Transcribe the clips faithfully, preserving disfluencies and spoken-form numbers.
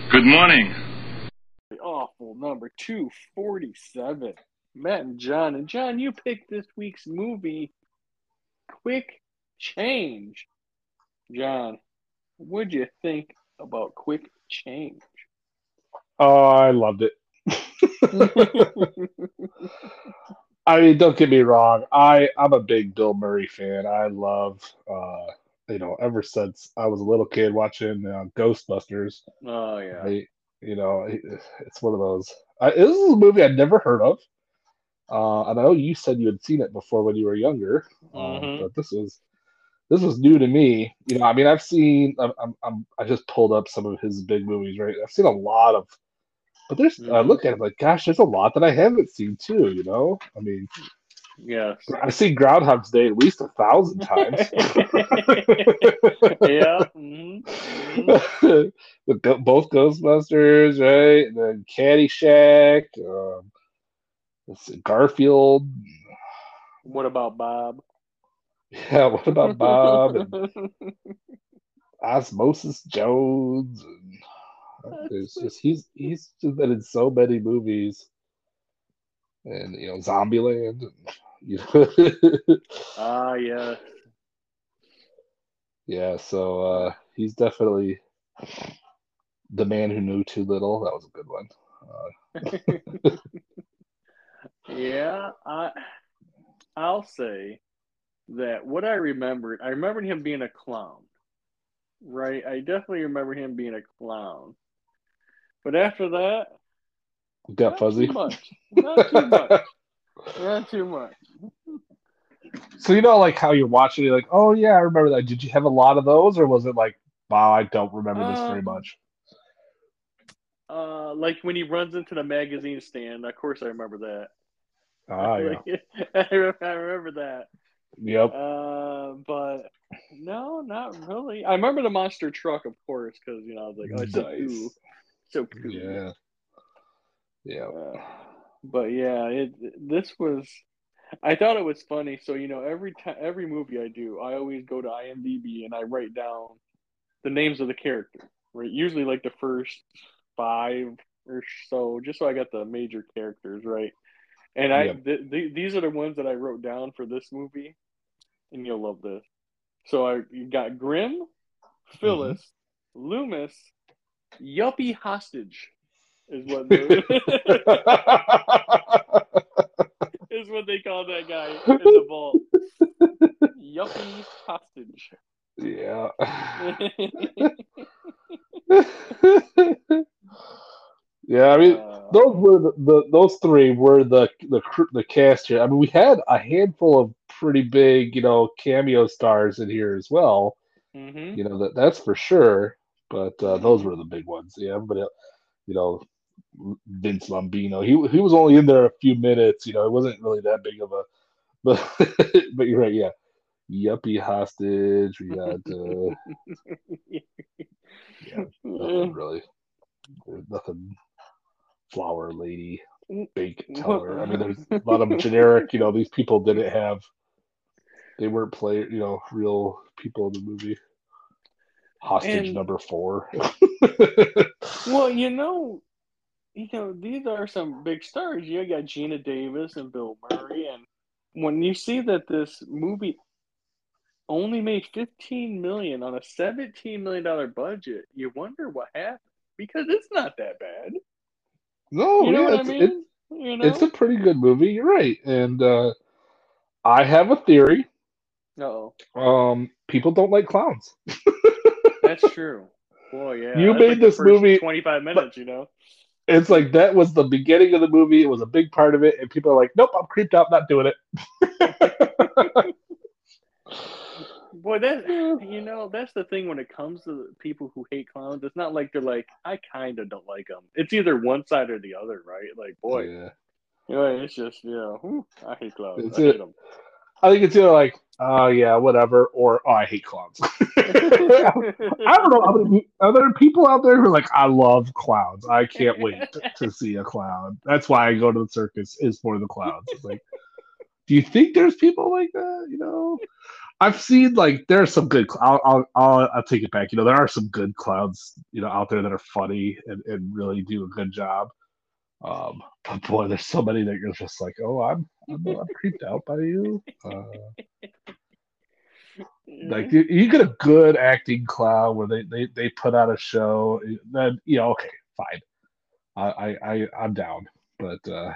Good morning. Awful number two forty-seven. Matt and John. And John, you picked this week's movie, Quick Change. John, what'd you think about Quick Change? Oh, I loved it. I mean, don't get me wrong. I I'm a big Bill Murray fan. I love, uh, you know, ever since I was a little kid watching uh, Ghostbusters. Oh, yeah. I, you know, it- it's one of those. I, this is a movie I'd never heard of, uh, and I know you said you had seen it before when you were younger, um, Mm-hmm. but this was this was new to me. You know, I mean, I've seen. I'm, I'm, I'm I just pulled up some of his big movies, right? I've seen a lot of, but there's. I Mm-hmm. look at it like, gosh, there's a lot that I haven't seen too. You know, I mean. Yes. I've seen Groundhog's Day at least a thousand times. Yeah. Mm-hmm. the, go- both Ghostbusters, right? And then Caddyshack, um, let's see, Garfield. What about Bob? Yeah, what about Bob and Osmosis Jones? And it's just he's he's just been in so many movies, and you know, Zombieland. And, you know, Ah, yes. yeah. So Uh, uh, he's definitely the man who knew too little. That was a good one. Uh, yeah, I I'll say that what I remembered, I remembered him being a clown, right? I definitely remember him being a clown. But after that, got not too fuzzy. much. Not too much. Not too much. So you know, like how you're watching, you're like, oh yeah, I remember that. Did you have a lot of those, or was it like, wow, I don't remember this very Um, much? uh, like when he runs into the magazine stand, of course I remember that. Ah, yeah, Like I re- I remember that. yep, Uh, but no, not really. I remember the monster truck, of course, because you know I was like, oh, it's so cool, nice, so cool. yeah, yeah. Uh, but yeah, it this was. I thought it was funny. So you know, every time, every movie I do, I always go to IMDb and I write down the names of the characters. Right, usually like the first five or so, just so I got the major characters right. And I Yep. th- th- these are the ones that I wrote down for this movie, and you'll love this. So I you got Grim, Hmm. Phyllis, Loomis, Yuppie Hostage is what the is what they call that guy in the vault. Yuppie Hostage. Yeah. Yeah, I mean, uh, those were the, the those three were the the cr- the cast here. I mean, we had a handful of pretty big, you know, cameo stars in here as well. mm-hmm, You know that that's for sure. But uh, those mm-hmm. were the big ones. Yeah, everybody, you know, Vince Lambino. He he was only in there a few minutes. You know, it wasn't really that big of a. But but you're right. Yeah, Yuppie hostage. We got uh, yeah, nothing really. There's nothing. Flower lady, bake teller. I mean, there's a lot of generic. You know, these people didn't have. They weren't play. You know, real people in the movie. Hostage and number four. well, you know, you know, these are some big stars. You got Gina Davis and Bill Murray, and when you see that this movie only made fifteen million on a seventeen million dollar budget, you wonder what happened because it's not that bad. No, You know yeah, what I it's it's mean? You it's a know? pretty good movie. You're right, and uh, I have a theory. Oh, Um, people don't like clowns. that's true. Boy, yeah, You that's made like the this first movie, twenty-five but minutes, you know? it's like that was the beginning of the movie. It was a big part of it, and people are like, "Nope, I'm creeped out, not doing it." Boy, that you know, that's the thing when it comes to people who hate clowns. It's not like they're like, I kind of don't like them. It's either one side or the other, right? Like, boy, Yeah, you know, it's just, you know, whew, I hate clowns. it's I hate it. them. I think it's either like, oh yeah, whatever, or oh, I hate clowns. I don't know. Are there, are there people out there who are like, I love clowns. I can't wait to, to see a clown. That's why I go to the circus is for the clowns. It's like, do you think there's people like that? You know, I've seen like there are some good. I'll, I'll I'll I'll take it back. You know, there are some good clowns, you know, out there that are funny and, and really do a good job. Um, but boy, there's so many that you're just like, oh, I'm I'm, I'm creeped out by you. Uh, like you, you get a good acting clown where they, they, they put out a show, then you know, okay, fine. I I, I I'm down, but uh,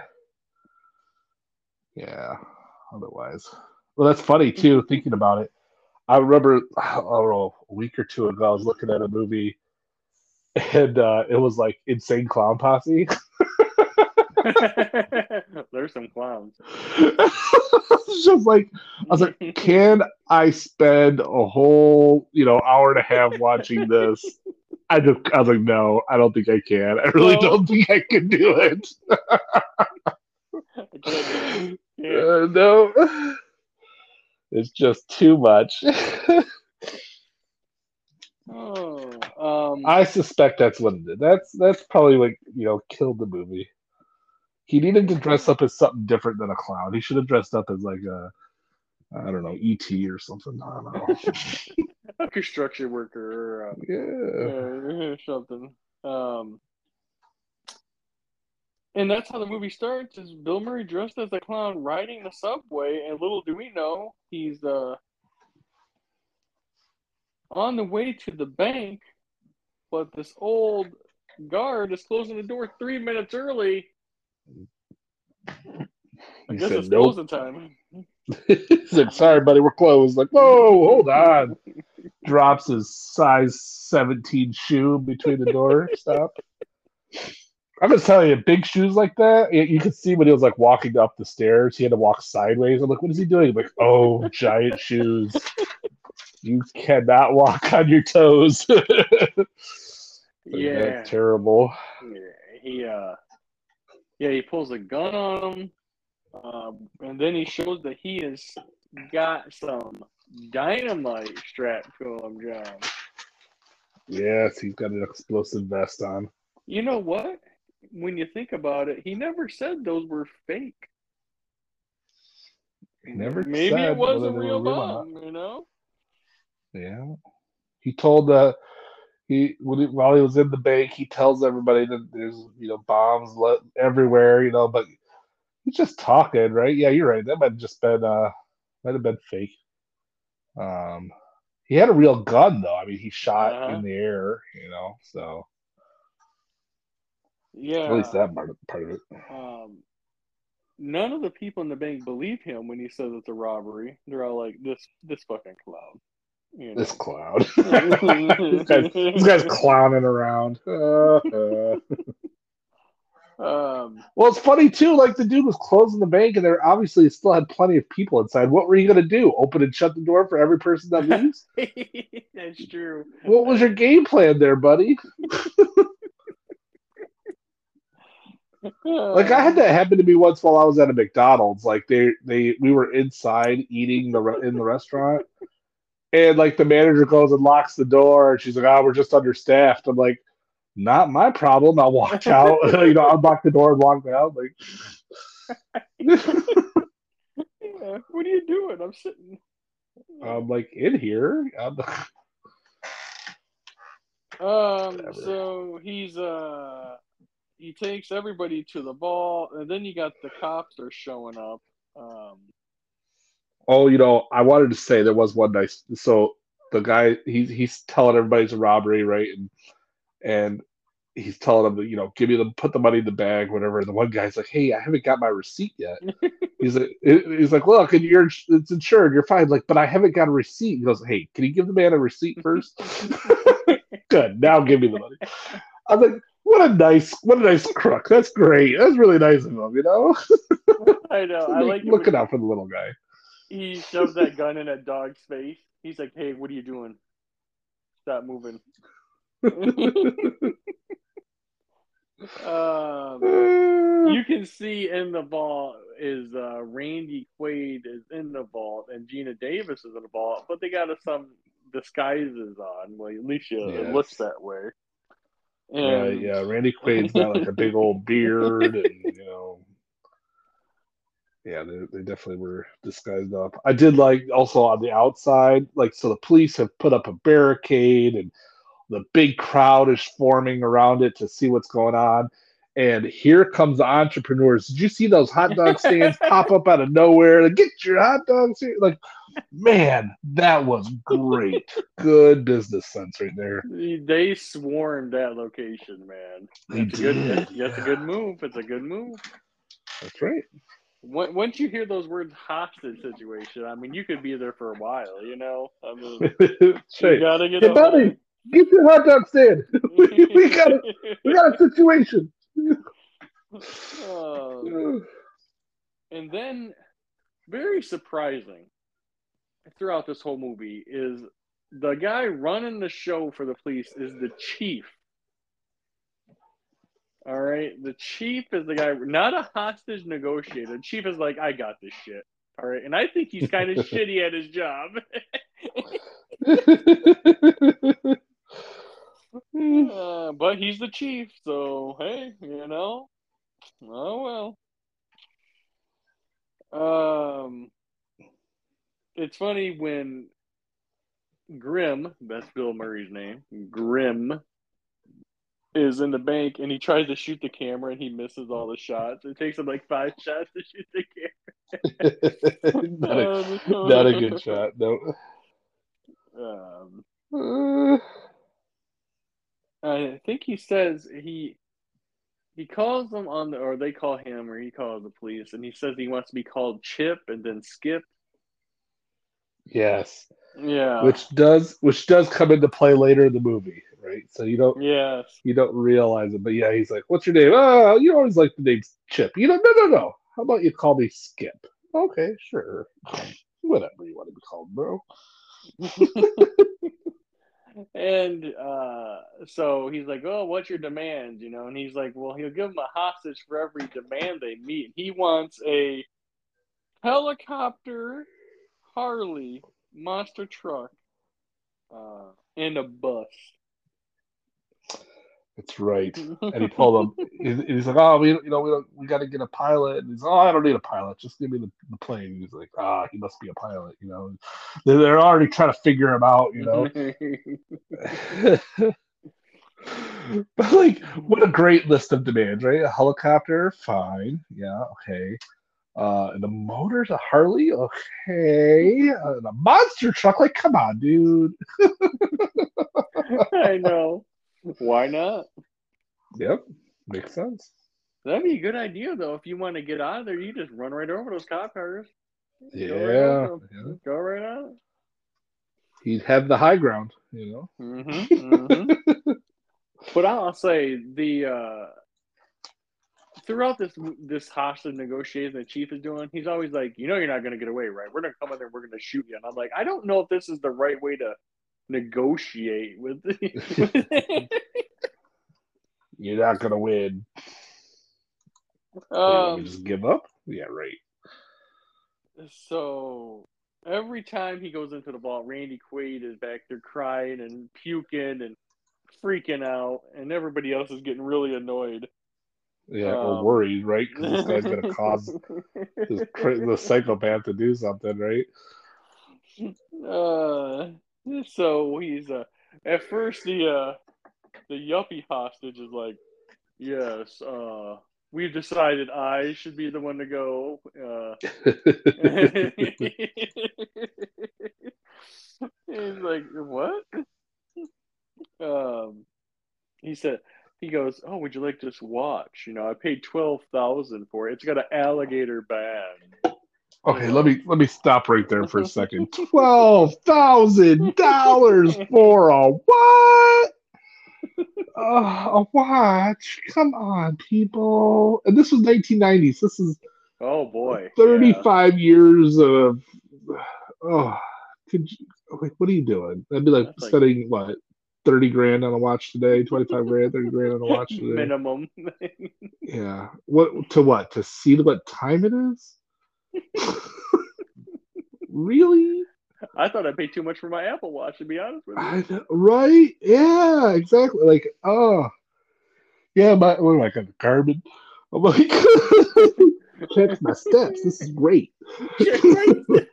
yeah. Otherwise, well, that's funny too. Thinking about it, I remember I don't know, a week or two ago, I was looking at a movie, and uh, it was like Insane Clown Posse. There's some clowns. It's just like I was like, can I spend a whole you know hour and a half watching this? I just I was like, no, I don't think I can. I really Well- don't think I can do it. I can't do it. Uh, no, it's just too much. Oh, um, I suspect that's what it did. That's that's probably what you know killed the movie. He needed to dress up as something different than a clown. He should have dressed up as like a I don't know E T or something. I don't know. a construction worker or uh, Yeah. uh, something. Um, and that's how the movie starts: is Bill Murray dressed as a clown riding the subway, and little do we know, he's uh on the way to the bank, but this old guard is closing the door three minutes early. I He guess said it's nope. closing time. He said, "Sorry, buddy, we're closed." Like, whoa, hold on. Drops his size seventeen shoe between the door. Stop. I'm gonna tell you, big shoes like that, you you could see when he was like walking up the stairs, he had to walk sideways. I'm like, what is he doing? I'm like, oh, giant shoes. You cannot walk on your toes. Like, Yeah, that's terrible. yeah, he uh, yeah, he pulls a gun on him, um, and then he shows that he has got some dynamite strapped to him, John. Yes, he's got an explosive vest on. You know what? When you think about it, he never said those were fake. He never Maybe said it was whether a they were real real or not. bomb, you know? Yeah. He told uh he, when he while he was in the bank, he tells everybody that there's you know bombs le- everywhere, you know, but he's just talking, right? Yeah, you're right. That might have just been uh might have been fake. Um, he had a real gun though. I mean, he shot Uh-huh. in the air, you know, so at least Yeah. that part of, part of it. Um, none of the people in the bank believe him when he says it's a robbery. They're all like, "This, this fucking clown," you This know. clown. this guy's this guy's clowning around. Uh, uh. um, Well, it's funny too. Like the dude was closing the bank, and there obviously still had plenty of people inside. What were you gonna do? Open and shut the door for every person that leaves? that's true. What was your game plan there, buddy? Like I had that happen to me once while I was at a McDonald's. Like they they we were inside eating the re- in the restaurant, and like the manager goes and locks the door, and she's like, "Oh, we're just understaffed." I'm like, "Not my problem." I'll walk out. You know, unlock the door and walk out. Like, Yeah, what are you doing? I'm sitting. I'm like in here. I'm Um, Whatever. so he's uh he takes everybody to the ball, and then you got the cops are showing up. Um, Oh, you know, I wanted to say there was one nice. So the guy, he's he's telling everybody it's a robbery, right? And and he's telling them that you know, give me the put the money in the bag, whatever. And the one guy's like, "Hey, I haven't got my receipt yet." He's like, he's like, "Look, and you're it's insured, you're fine." Like, but I haven't got a receipt. He goes, "Hey, can you give the man a receipt first?" Good. Now give me the money. I'm like, what a nice, what a nice crook. That's great. That's really nice of him, you know. I know. I like it when looking he, out for the little guy. he shoves that gun in that dog's face. He's like, "Hey, what are you doing? Stop moving." um, you can see in the vault is uh, Randy Quaid is in the vault and Gina Davis is in the vault, but they got some disguises on. Well, at least you, Yes. it looks that way. And Right, yeah. Randy Quaid's got like a big old beard, and you know, Yeah, they, they definitely were disguised up. I did like also on the outside, like so the police have put up a barricade and the big crowd is forming around it to see what's going on. And here comes the entrepreneurs. Did you see those hot dog stands pop up out of nowhere? Like, get your hot dogs here. Like, man, that was great. Good business sense right there. They swarmed that location, man. They That's a good. did. That's, that's a good move. It's a good move. That's right. Once you hear those words hostage situation, I mean, you could be there for a while, you know? I mean, That's right. you gotta get Hey, buddy, get your hot dog stand. we, we, got a, we got a situation. uh, and then, very surprising throughout this whole movie is the guy running the show for the police is the chief. All right, the chief is the guy, not a hostage negotiator. The chief is like, I got this shit. All right, and I think he's kind of shitty at his job. uh, but he's the chief, so hey, you know, oh well. Um, it's funny when Grim, that's Bill Murray's name, Grim, is in the bank and he tries to shoot the camera and he misses all the shots. It takes him like five shots to shoot the camera. not, a, not a good shot, no. Um, uh, I think he says he he calls them on the, or they call him, or he calls the police, and he says he wants to be called Chip and then Skip. Yes. Yeah. Which does which does come into play later in the movie, right? So you don't yes. you don't realize it, but yeah, he's like, "What's your name?" Oh, you always like the name Chip. You know, no, no, no. How about you call me Skip? Okay, sure. Whatever you want to be called, bro. And uh, so he's like, "Oh, what's your demand?" You know, and he's like, "Well, he'll give him a hostage for every demand they meet. He wants a helicopter, Harley, monster truck, uh, and a bus." That's right. And he told him, he's, he's like, "Oh, we, you know, we don't, we got to get a pilot." And he's, "Oh, I don't need a pilot. Just give me the, the plane." And he's like, "Ah, he must be a pilot." You know, they're, they're already trying to figure him out. You know. But like, what a great list of demands, right? A helicopter, fine, yeah, okay. Uh, and the motor's a Harley, okay. Uh, and a monster truck, like, come on, dude. I know. Why not? Yep, makes sense. That'd be a good idea, though. If you want to get out of there, you just run right over those cop cars. Yeah, Go right, yeah. Go right on. He'd have the high ground, you know. Mm-hmm, mm-hmm. But I'll say the uh, throughout this this hostage negotiation the chief is doing, he's always like, "You know, you're not going to get away, right? We're going to come in there, and we're going to shoot you." And I'm like, I don't know if this is the right way to negotiate with. The... You're not gonna win. Um, Wait, just give up? Yeah, right. So every time he goes into the vault, Randy Quaid is back there crying and puking and freaking out, and everybody else is getting really annoyed. Yeah, um, or worried, right? Because this guy's gonna cause this, the psychopath to do something, right? Uh, so he's uh, at first the uh, the yuppie hostage is like, "Yes, uh, we've decided I should be the one to go." Uh, he's like, "What?" Um, he said, he goes, "Oh, would you like this watch? You know, I paid twelve thousand for it. It's got an alligator band." Okay, you know? let me let me stop right there for a second. Twelve thousand dollars for a what? Uh, a watch? Come on, people! And this was nineteen nineties. This is oh boy, thirty-five yeah. years of oh. Could you, what are you doing? That'd be like That's spending like, what thirty grand on a watch today, twenty-five grand, thirty grand on a watch today. Minimum. Yeah. What to what? To see what time it is? Really? I thought I paid too much for my Apple Watch, to be honest with you. I know, right? Yeah, exactly. Like, oh, yeah, my what am I got? Garmin. I'm like, Checks my steps. This is great. Check my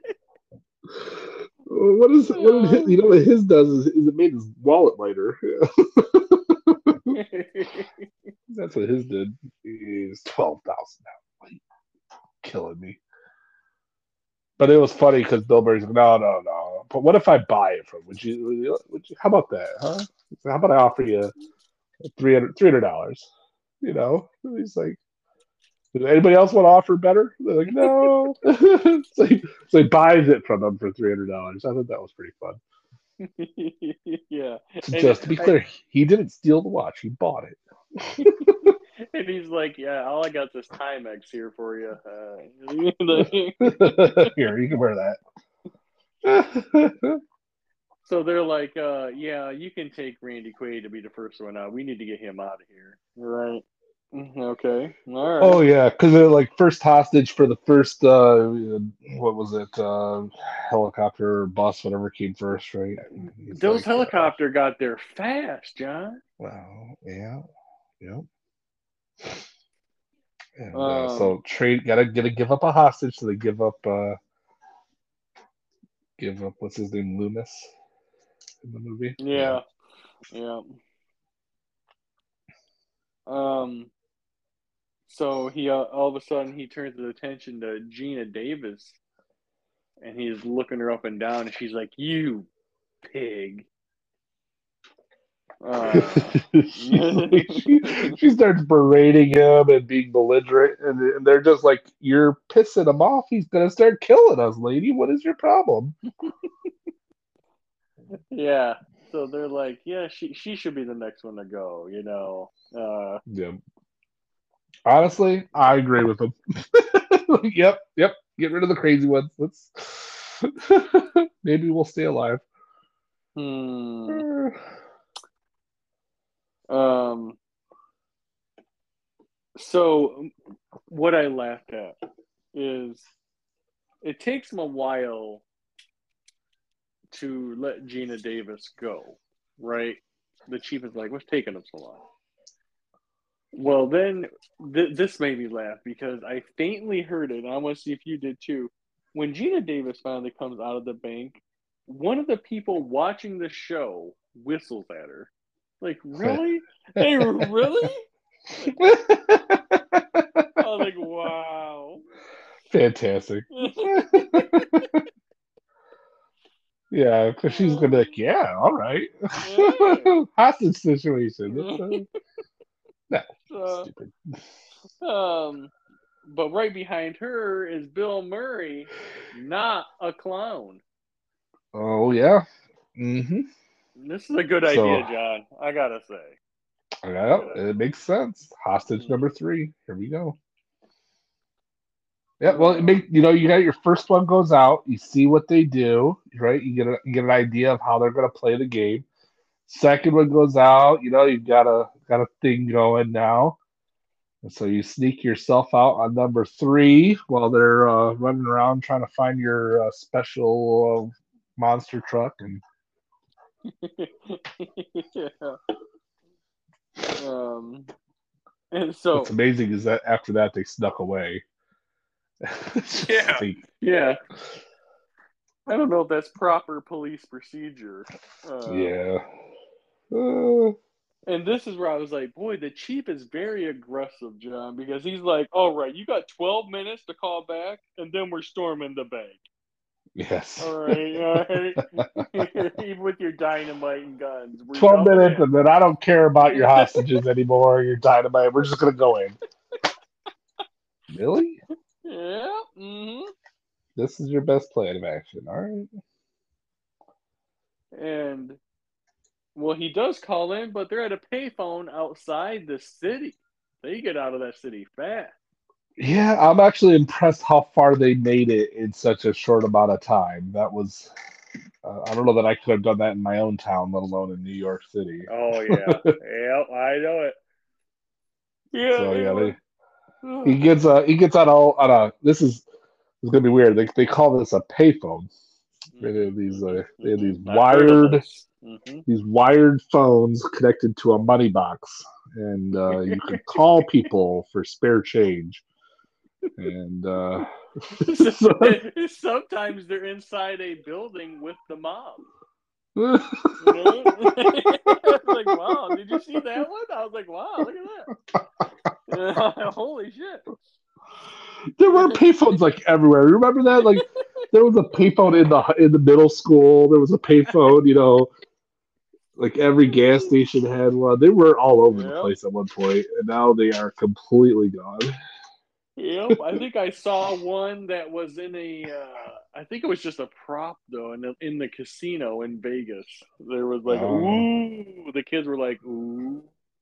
What is what did his, you know what his does is, is it made his wallet lighter. That's what his did. Is twelve thousand now. Killing me. But it was funny because Bill Murray's like, no, no, no. But what if I buy it from? Would you? Would you, would you how about that? Huh? How about I offer you three hundred three hundred dollars? You know? And he's like, does anybody else want to offer better? They're like, no. so, he, so he buys it from them for three hundred dollars. I thought that was pretty fun. Yeah. So And just to be clear, I, he didn't steal the watch. He bought it. and he's like, yeah, all I got this Timex here for you. Uh, Here, you can wear that. so they're like, uh, yeah, you can take Randy Quaid to be the first one out. We need to get him out of here. Right. Okay. All right. Oh yeah, because they're like first hostage for the first uh what was it uh helicopter or bus, whatever came first, right? He's Those like, helicopter uh, got there fast, John. Well, yeah, yeah. And Um, uh, so trade gotta gotta give up a hostage, so they give up uh give up what's his name, Loomis in the movie. Yeah, yeah. yeah. Um. So he uh, all of a sudden he turns his attention to Gina Davis, and he's looking her up and down, and she's like, "You pig." Uh, she, she, she starts berating him and being belligerent, and, and they're just like, "You're pissing him off. He's gonna start killing us, lady. What is your problem?" Yeah. So they're like, "Yeah, she she should be the next one to go." You know. Uh, yeah. Honestly, I agree with them. yep, yep. Get rid of the crazy ones. Let's maybe we'll stay alive. Hmm. Um. So, what I laughed at is it takes them a while to let Gina Davis go, right? The chief is like, "What's taking them so long?" Well, then th- this made me laugh because I faintly heard it, and I want to see if you did too. When Gina Davis finally comes out of the bank, one of the people watching the show whistles at her. Like, really? Hey, really? Like, I was like, wow. Fantastic. Yeah, because she's gonna be like, yeah, all right. Yeah. Hostage situation. Uh, no, uh, stupid. Um, but right behind her is Bill Murray, not a clown. Oh yeah. Mm-hmm. This is a good so, idea, John. I gotta say. Yeah, it makes sense. Hostage mm-hmm. number three. Here we go. Yeah, well, it make, you know, you got your first one goes out. You see what they do, right? You get a, you get an idea of how they're going to play the game. Second one goes out. You know, you've got a got a thing going now, and so you sneak yourself out on number three while they're uh, running around trying to find your uh, special uh, monster truck. And yeah. Um, and so what's amazing is that after that they snuck away. yeah, like, yeah. I don't know if that's proper police procedure. Uh, yeah. Uh, and this is where I was like, boy, the chief is very aggressive, John, because he's like, all right, you got twelve minutes to call back, and then we're storming the bank. Yes. All right, all right. Even with your dynamite and guns. We're twelve minutes, in. And then I don't care about your hostages anymore, your dynamite. We're just going to go in. Really? Yeah. Mm-hmm. This is your best plan of action. All right. And, well, he does call in, but they're at a payphone outside the city. They get out of that city fast. Yeah, I'm actually impressed how far they made it in such a short amount of time. That was, uh, I don't know that I could have done that in my own town, let alone in New York City. Oh, yeah. Yeah, I know it. Yeah, so, yeah, they, he gets uh, he gets on a, on a, this is, it's going to be weird. They, they call this a payphone. They have these, uh, they have these wired, mm-hmm. these wired phones connected to a money box. And uh, you can call people for spare change. And uh, sometimes they're inside a building with the mob. You know? I was like, wow, did you see that one? I was like, wow, look at that. Holy shit. There were payphones like everywhere. Remember that? Like there was a payphone in the in the middle school. There was a payphone, you know, like every gas station had one. They were all over Yep. the place at one point, and now they are completely gone. Yep, I think I saw one that was in a. Uh, I think it was just a prop though, in the, in the casino in Vegas. There was like, Uh, ooh, the kids were like, ooh.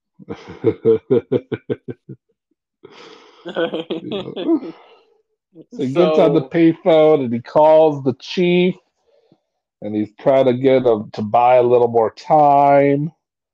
Yeah. So he gets on the So, payphone and he calls the chief, and he's trying to get him to buy a little more time.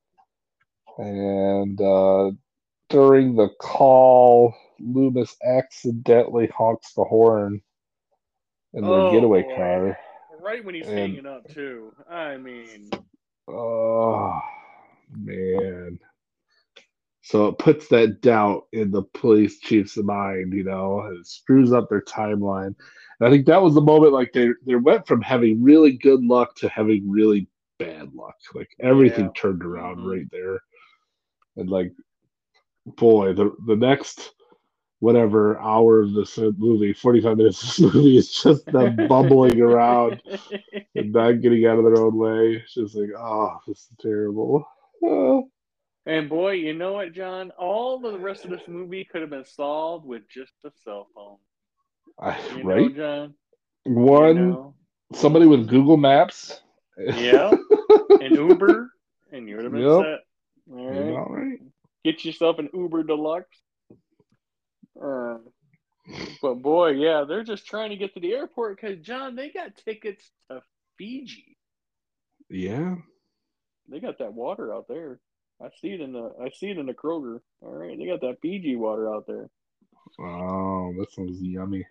And uh, during the call, Loomis accidentally honks the horn in their oh getaway boy, car. right when he's And hanging up too. I mean, oh man. So it puts that doubt in the police chief's mind, you know, it screws up their timeline. And I think that was the moment like they they went from having really good luck to having really bad luck. Like yeah. everything turned around Mm-hmm. right there. And like boy, the the next whatever hour of this movie, forty-five minutes of this movie is just them bumbling around and not getting out of their own way. It's just like, oh, this is terrible. Oh. And boy, you know what, John? All of the rest of this movie could have been solved with just a cell phone. I, You know, right? John? You One, know? somebody with Mm-hmm. Google Maps. Yeah. An Uber, and you would have been Yep. set. All You're right. all right. Get yourself an Uber Deluxe. Uh, but boy, yeah, they're just trying to get to the airport because, John, they got tickets to Fiji. Yeah. They got that water out there. I see it in the I see it in the Kroger. All right, they got that Fiji water out there. Oh, that sounds yummy.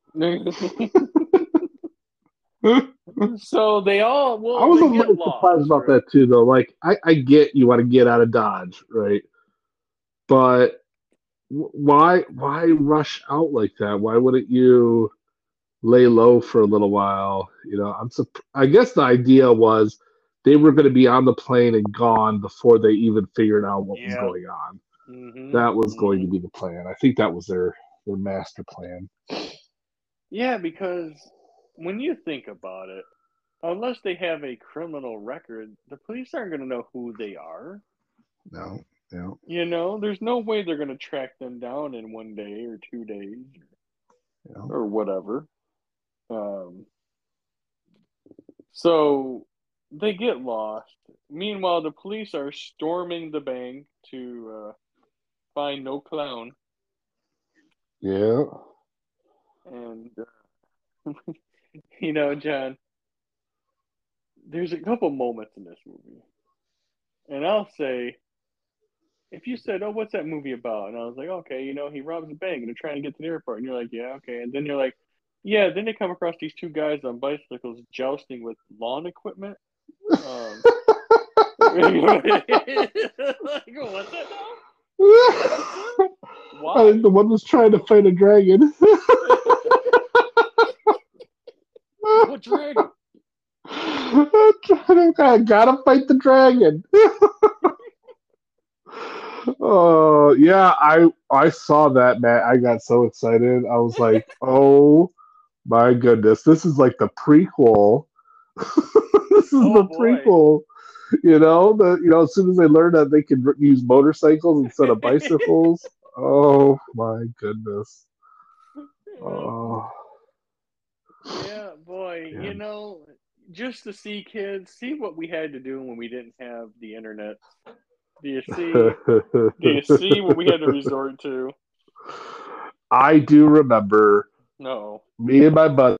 So they all I well was a they get little surprised lost, about right? that too, though. Like, I, I get you want to get out of Dodge, right? But why why rush out like that? Why wouldn't you lay low for a little while? You know, I'm sup- I guess the idea was they were going to be on the plane and gone before they even figured out what was Yeah. going on. Mm-hmm. That was going Mm-hmm. to be the plan. I think that was their their master plan. Yeah, because when you think about it, unless they have a criminal record, the police aren't going to know who they are. No, no. You know, there's no way they're going to track them down in one day or two days No. or whatever. Um, so they get lost. Meanwhile, the police are storming the bank to uh, find no clown. Yeah. And, uh, you know, John, there's a couple moments in this movie. And I'll say, if you said, "Oh, what's that movie about?" and I was like, "Okay, you know, he robs a bank and they're trying to get to the airport," and you're like, "Yeah, okay," and then you're like, "Yeah," then they come across these two guys on bicycles jousting with lawn equipment. Um, like, what's that now? Why? I think the one was trying to fight a dragon. What dragon? I gotta fight the dragon. Oh yeah, I I saw that, Matt. I got so excited. I was like, oh my goodness, this is like the prequel. This is Oh the boy. prequel. You know, the you know, as soon as they learned that they could use motorcycles instead of bicycles. Oh my goodness. Oh. Yeah, boy. Yeah. You know, just to see kids, see what we had to do when we didn't have the internet. Do you see? Do you see what we had to resort to? I do remember No. me and my buddy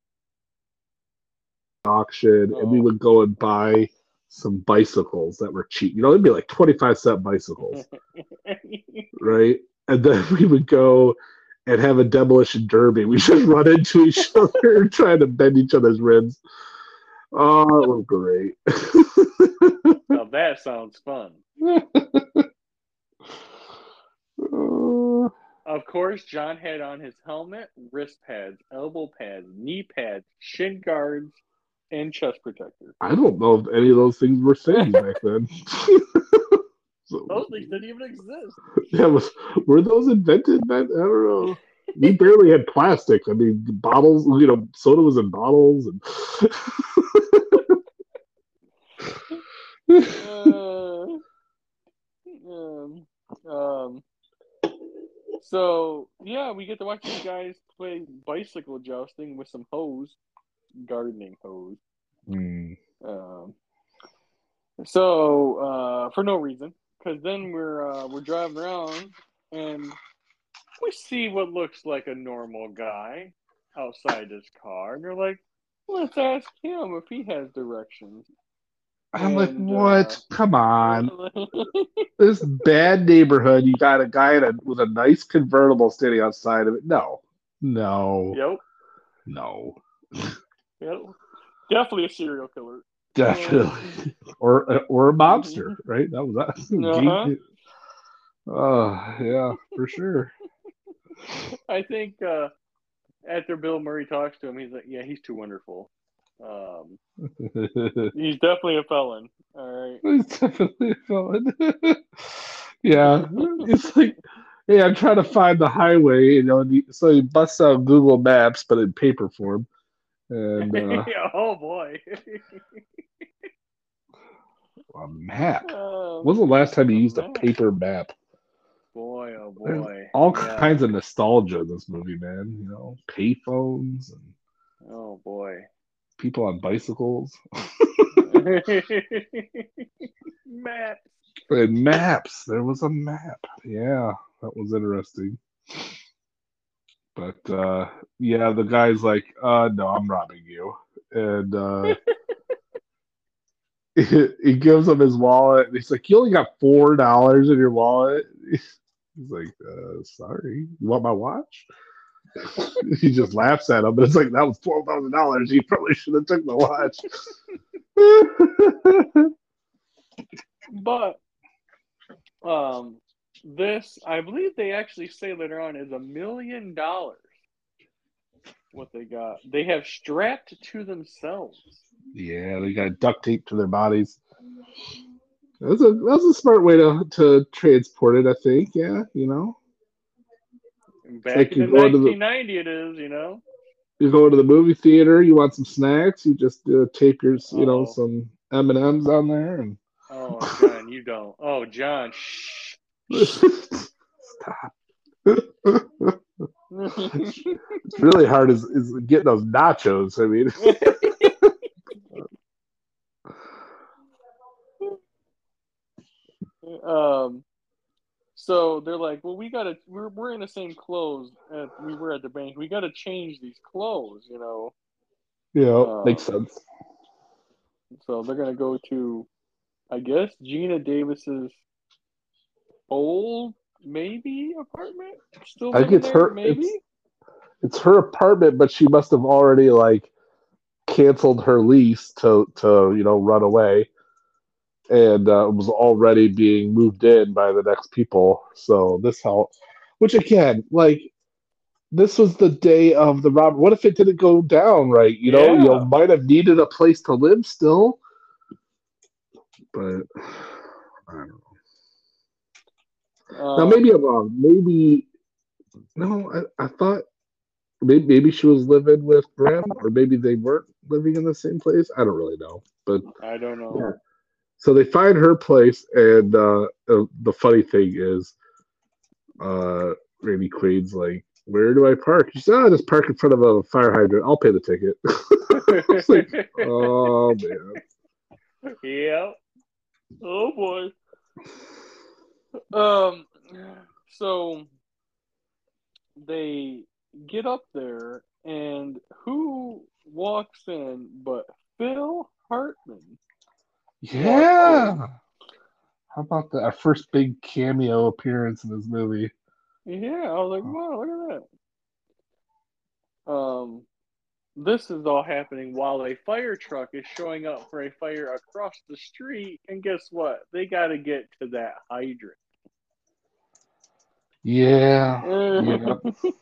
auction, and we Oh. would go and buy some bicycles that were cheap. You know, it'd be like twenty-five cent bicycles, right? And then we would go and have a demolition derby. We just run into each other trying to bend each other's ribs. Oh, it was great. Now that sounds fun. uh, of course, John had on his helmet, wrist pads, elbow pads, knee pads, shin guards, and chest protector. I don't know if any of those things were things back then. So, Those things didn't even exist. yeah, was were those invented then? I don't know. We barely had plastic. I mean, bottles. You know, soda was in bottles, and uh, um, um, so yeah, we get to watch these guys play bicycle jousting with some hose, gardening hose. mm. Um, so uh, for no reason, because then we're uh, we're driving around and we see what looks like a normal guy outside his car, and they're like, "Let's ask him if he has directions." I'm like, And what? uh, Come on. This bad neighborhood, you got a guy in a, with a nice convertible standing outside of it. No, no, yep, no, yep, definitely a serial killer. definitely, or or a mobster, right? That was Uh-huh. that. Oh yeah, for sure. I think uh, after Bill Murray talks to him, he's like, "Yeah, he's too wonderful. Um, he's definitely a felon." All right. It's definitely a felon. Yeah, it's like, hey, I'm trying to find the highway, you know. And he, so he busts out Google Maps, but in paper form, and uh, Oh boy. a map. Um, When's the last time you a used a map. paper map? Boy, oh There's boy. all Yeah. kinds of nostalgia in this movie, man. You know, payphones and Oh boy. people on bicycles Maps. and maps. There was a map. Yeah, that was interesting. But uh, yeah, the guy's like, uh, "No, I'm robbing you," and uh, he, he gives him his wallet. And he's like, "You only got four dollars in your wallet." He's like, uh, "Sorry, you want my watch?" He just laughs at him, but it's like that was twelve thousand dollars. You probably should have took the watch. But um this I believe they actually say later on is a million dollars what they got. They have strapped to themselves. Yeah, they got duct tape to their bodies. That's a that's a smart way to to transport it. I think. Yeah, you know, it's Back like in you the go into the nineteen ninety it is, you know. you go to the movie theater. You want some snacks. You just uh, tape your you know Oh. some M and M's on there and. Oh, John, you don't. Oh, John, shh. Stop. It's really hard is, is getting those nachos. I mean, um so they're like, well, we gotta we're we're in the same clothes at we were at the bank. We gotta change these clothes, you know. you know, makes Um sense. so they're gonna go to, I guess, Gina Davis's old maybe apartment? Still I think living it's there, her. maybe? It's it's her apartment, but she must have already like canceled her lease to to you know run away, and uh, was already being moved in by the next people. So this helped. Which again, like this was the day of the robbery. What if it didn't go down right? You know, you know, Yeah. might have needed a place to live still, but I don't know. Now maybe Um I'm wrong. Maybe no. I, I thought maybe, maybe she was living with Bram, or maybe they weren't living in the same place. I don't really know, but I don't know. yeah. So they find her place, and uh, uh, the funny thing is, uh, Randy Quaid's like, "Where do I park?" She said, "Oh, just park in front of a fire hydrant. I'll pay the ticket." It's like, oh man. Yeah. Oh boy. Um so they get up there, and who walks in but Phil Hartman walks in. Yeah. How about the our first big cameo appearance in this movie? Yeah, I was like, wow, look at that. Um, this is all happening while a fire truck is showing up for a fire across the street, and guess what? They got to get to that hydrant. Yeah, yeah,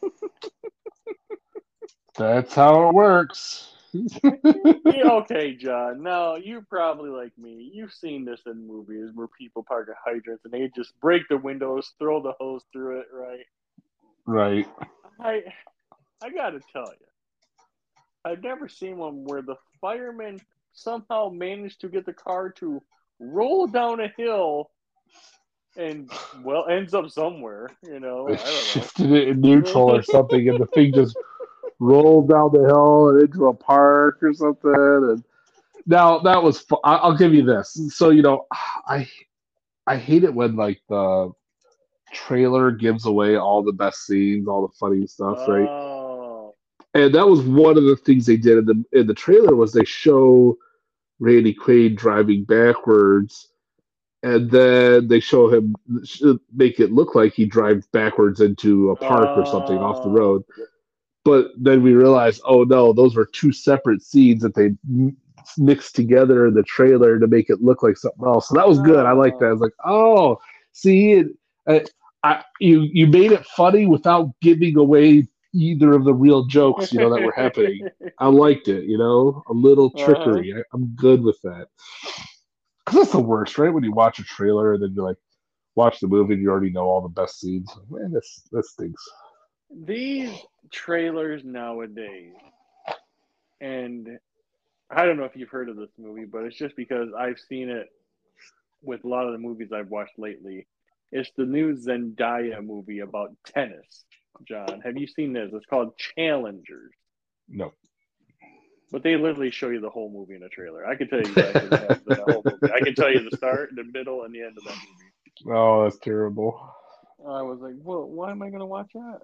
that's how it works. Yeah, okay, John. Now you're probably like me. You've seen this in movies where people park at hydrants and they just break the windows, throw the hose through it, right? Right. I I gotta tell you, I've never seen one where the fireman somehow managed to get the car to roll down a hill and well ends up somewhere. You know, They I don't shifted it in neutral or know. something, and the thing just rolled down the hill and into a park or something. And now that was, fu- I- I'll give you this. So you know, I I hate it when like the trailer gives away all the best scenes, all the funny stuff, right? Oh. And that was one of the things they did in the in the trailer was they show Randy Quaid driving backwards, and then they show him make it look like he drives backwards into a park or something off the Oh. road. But then we realized, oh no, those were two separate scenes that they mixed together in the trailer to make it look like something else. So that was good. I like that. I was Oh. like, oh, see, it, I, I, you you made it funny without giving away either of the real jokes, you know, that were happening. I liked it, you know, a little Uh-huh. trickery. I, I'm good with that. Because that's the worst, right? When you watch a trailer and then you like watch the movie and you already know all the best scenes. Man, this this stinks. These trailers nowadays, and I don't know if you've heard of this movie, but it's just because I've seen it with a lot of the movies I've watched lately. It's the new Zendaya movie about tennis. John, have you seen this? It's called Challengers. No. But they literally show you the whole movie in a trailer. I can tell you exactly what happens in the whole movie. I can tell you the start, the middle, and the end of that movie. Oh, that's terrible. I was like, well, why am I going to watch that?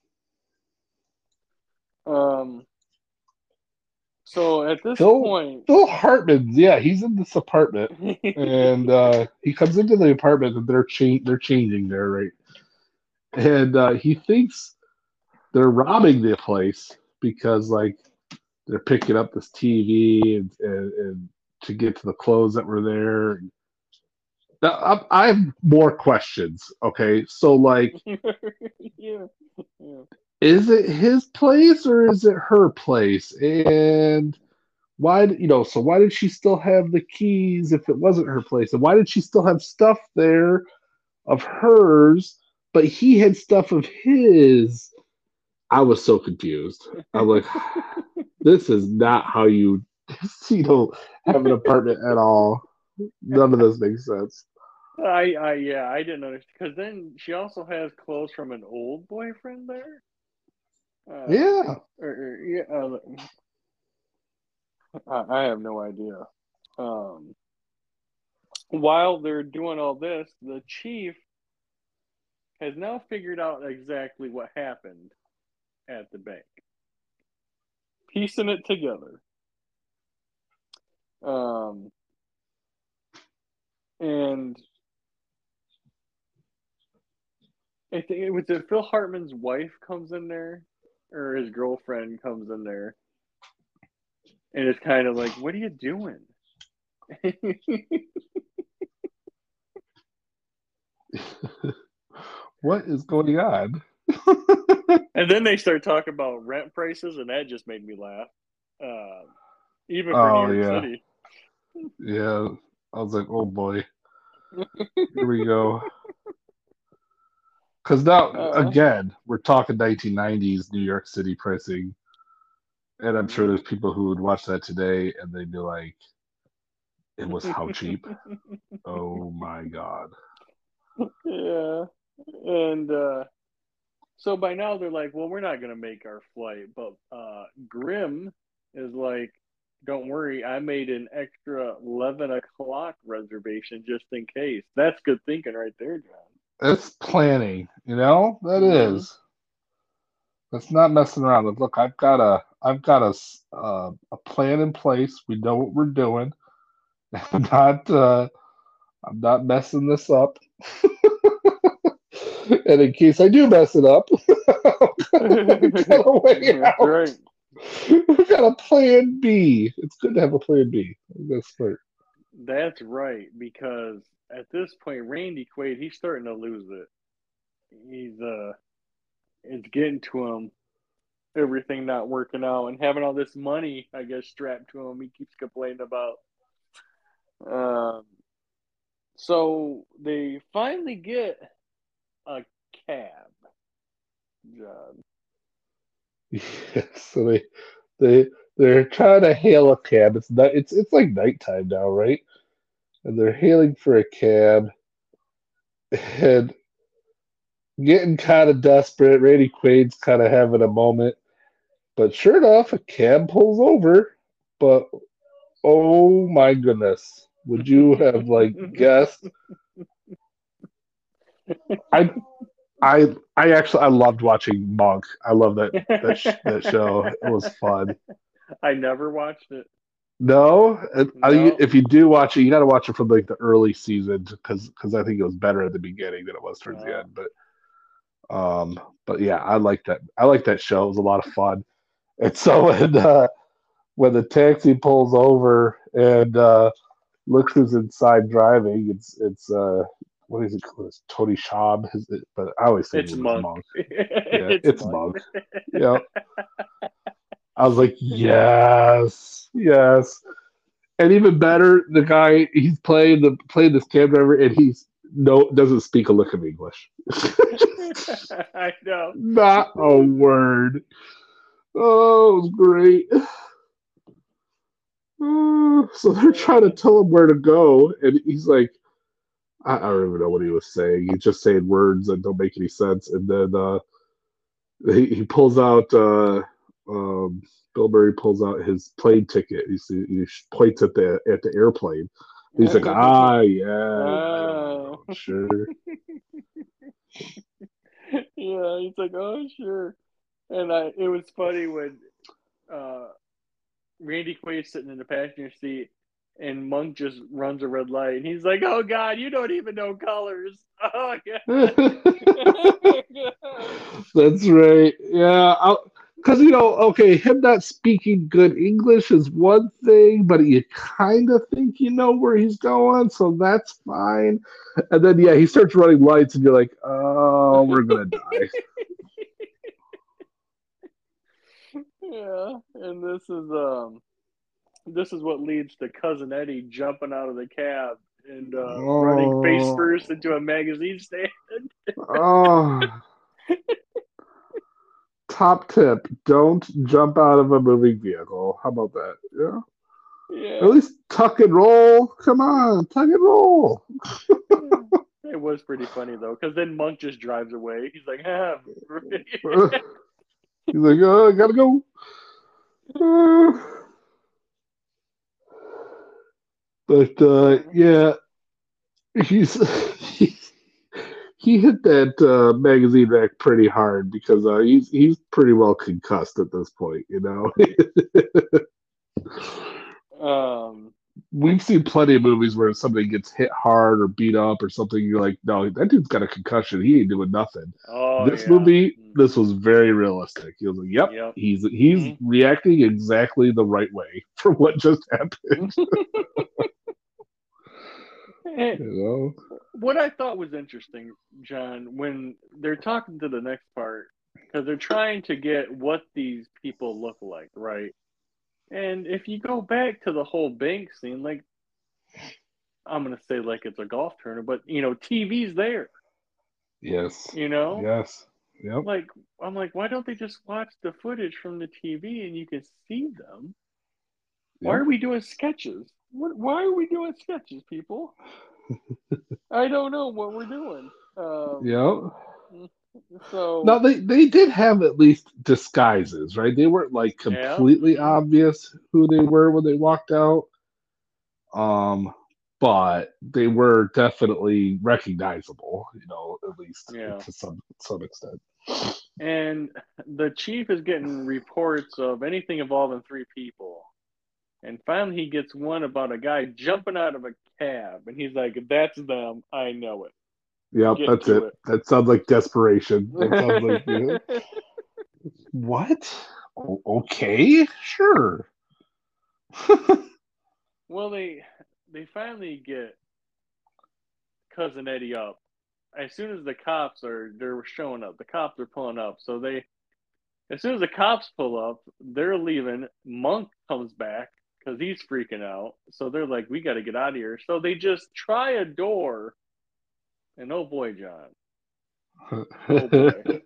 Um, so at this Phil point, Phil Hartman, yeah, he's in this apartment, and uh, he comes into the apartment and they're cha- they're changing there, right? And uh, he thinks they're robbing the place because like they're picking up this T V and, and, and to get to the clothes that were there. Now, I, I have more questions. Okay, so like, yeah, yeah. is it his place or is it her place? And why, you know, so why did she still have the keys if it wasn't her place? And why did she still have stuff there of hers, but he had stuff of his? I was so confused. I'm like, this is not how you, you know, have an apartment at all. None of this makes sense. I, I, yeah, I didn't understand because then she also has clothes from an old boyfriend there. Uh, Yeah. or, or, yeah, uh, I, I have no idea. Um, while they're doing all this, the chief has now figured out exactly what happened at the bank, piecing it together. Um, and I think it was it Phil Hartman's wife comes in there, or his girlfriend comes in there, and it's kind of like, "What are you doing?" What is going on? And then they start talking about rent prices, and that just made me laugh. Uh, even for New Oh York yeah, City. yeah. I was like, oh boy, here we go. Because now Uh, again, we're talking nineteen nineties New York City pricing, and I'm sure mhm. there's people who would watch that today and they'd be like, it was how cheap? Oh my god. Yeah, and uh, so by now they're like, "Well, we're not gonna make our flight," but uh, Grim is like, "Don't worry, I made an extra eleven o'clock reservation just in case." That's good thinking right there, John. It's planning, you know? That Mm-hmm. is. That's not messing around. Look, I've got a I've got a s- uh, a plan in place. We know what we're doing. I'm not uh I'm not messing this up. And in case I do mess it up, I've got a way That's out. right. We've got a plan B. It's good to have a plan B. That's smart. That's right. Because at this point, Randy Quaid, he's starting to lose it. he's uh, it's getting to him. Everything not working out and having all this money, I guess, strapped to him. He keeps complaining about. Um, so they finally get a cab, John. Yeah, so they they they're trying to hail a cab. It's not, it's it's like nighttime now, right? And they're hailing for a cab and getting kind of desperate. Randy Quaid's kind of having a moment, but sure enough, a cab pulls over. But oh my goodness, would you have like guessed? I I I actually I loved watching Monk. I love that that sh- that show. It was fun. I never watched it. No, I, No. if you do watch it, you got to watch it from like the early seasons because because I think it was better at the beginning than it was towards the Uh, end. But um, but yeah, I like that. I like that show. It was a lot of fun. And so when uh, when the taxi pulls over and uh, looks who's inside driving, it's it's uh, what is it called? It's Tony Schaub, is it? But I always think it's it was Monk. Monk. Yeah, it's it's Monk. Monk. Yeah, I was like, yes, yes. And even better, the guy he's playing the playing this cab driver, and he's no doesn't speak a lick of English. I know. Not a word. Oh, it was great. Uh, so they're trying to Uh, tell him where to go, and he's like, I, I don't even know what he was saying. He's just saying words that don't make any sense. And then uh, he, he pulls out, uh, um, Bill Murray pulls out his plane ticket. He, see, he points at the at the airplane. He's like, ah, yeah, right uh, on, sure. yeah, he's like, oh sure. And I, it was funny when uh, Randy Quaid's sitting in the passenger seat, and Monk just runs a red light, and he's like, "Oh God, you don't even know colors." Oh God. That's right. Yeah, because you know, okay, him not speaking good English is one thing, but you kind of think you know where he's going, so that's fine. And then yeah, he starts running lights, and you're like, oh, we're gonna die. Yeah, and this is um this is what leads to Cousin Eddie jumping out of the cab and uh, running face Oh, first into a magazine stand. oh. Top tip: don't jump out of a moving vehicle. How about that? Yeah. At Yeah. least tuck and roll. Come on, tuck and roll. It was pretty funny though, because then Monk just drives away. He's like, ah. He's like, oh, I gotta go. Uh, but uh, yeah, he's he, he hit that uh, magazine rack pretty hard because uh, he's he's pretty well concussed at this point. You know, um, we've seen plenty of movies where somebody gets hit hard or beat up or something. You're like, no, that dude's got a concussion. He ain't doing nothing. oh This yeah. movie, this Mm-hmm. was very realistic. He was like, "Yep, Yep. he's he's Mm-hmm. reacting exactly the right way for what just happened." You What I thought was interesting, John, when they're talking to the next part, because they're trying to get what these people look like, right? And if you go back to the whole bank scene, like I'm gonna say like it's a golf tournament, but you know, T V's there, Yes. you know? Yes. Yep. Like I'm like, why don't they just watch the footage from the T V and you can see them? Why Yep. are we doing sketches? What why are we doing sketches, people? I don't know what we're doing. Um Yep. Now so they they did have at least disguises, right? They weren't like yeah. completely Mm-hmm. obvious who they were when they walked out. Um, but they were definitely recognizable, you know, at least Yeah. to some some extent. And the chief is getting reports of anything involving three people. And finally, he gets one about a guy jumping out of a cab. And he's like, that's them. I know it. Yep, Get that's to it. it. That sounds like desperation. That sounds like you know, what? O- okay, sure. Well, they they finally get Cousin Eddie up. as soon as the cops are they're showing up, the cops are pulling up. So they, as soon as the cops pull up, they're leaving. Monk comes back because he's freaking out. So they're like, we got to get out of here. So they just try a door, and oh boy, John. Oh boy.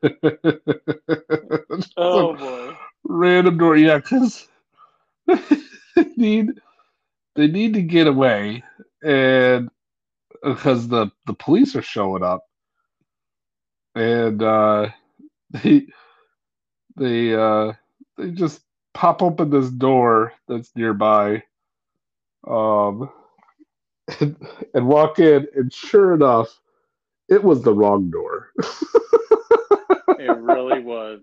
Oh boy. Random door, yeah, because they need they need to get away, and because the the police are showing up, and uh, they they uh, they just pop open this door that's nearby, um, and, and walk in, and sure enough, it was the wrong door. It really was.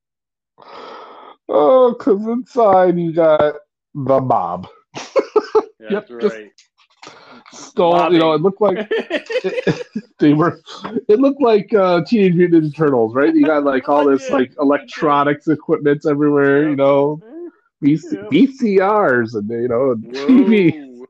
Oh, because inside you got the mob. That's yep, right. Stole, Mobbing. You know, it looked like it, they were. It looked like uh, Teenage Mutant Ninja Turtles, right? You got like all this like electronics equipment everywhere, yep. You know, V C, yep. V C Rs and you know T Vs.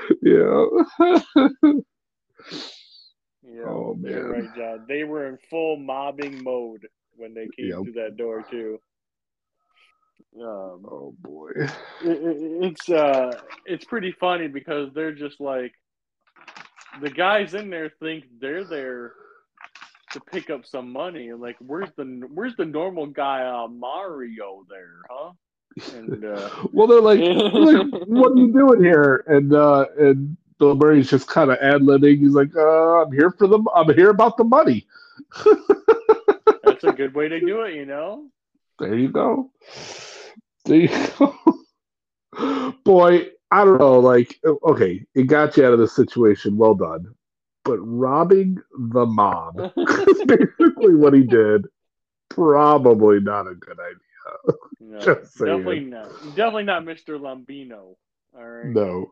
Yeah. Yeah, oh, man. You're right, John. They were in full mobbing mode when they came yep. through that door too. Um, oh boy, it, it, it's uh, it's pretty funny because they're just like the guys in there think they're there to pick up some money, and like, where's the where's the normal guy uh, Mario there, huh? And uh, well, they're like, like, what are you doing here? And uh, and Bill Murray's just kind of ad-libbing. He's like, uh, I'm here for them. I'm here about the money. That's a good way to do it, you know. There you go. There you go. Boy, I don't know. Like, okay, it got you out of the situation. Well done. But robbing the mob is basically what he did. Probably not a good idea. No, Just definitely not. Definitely not Mister Lombino. All right. No.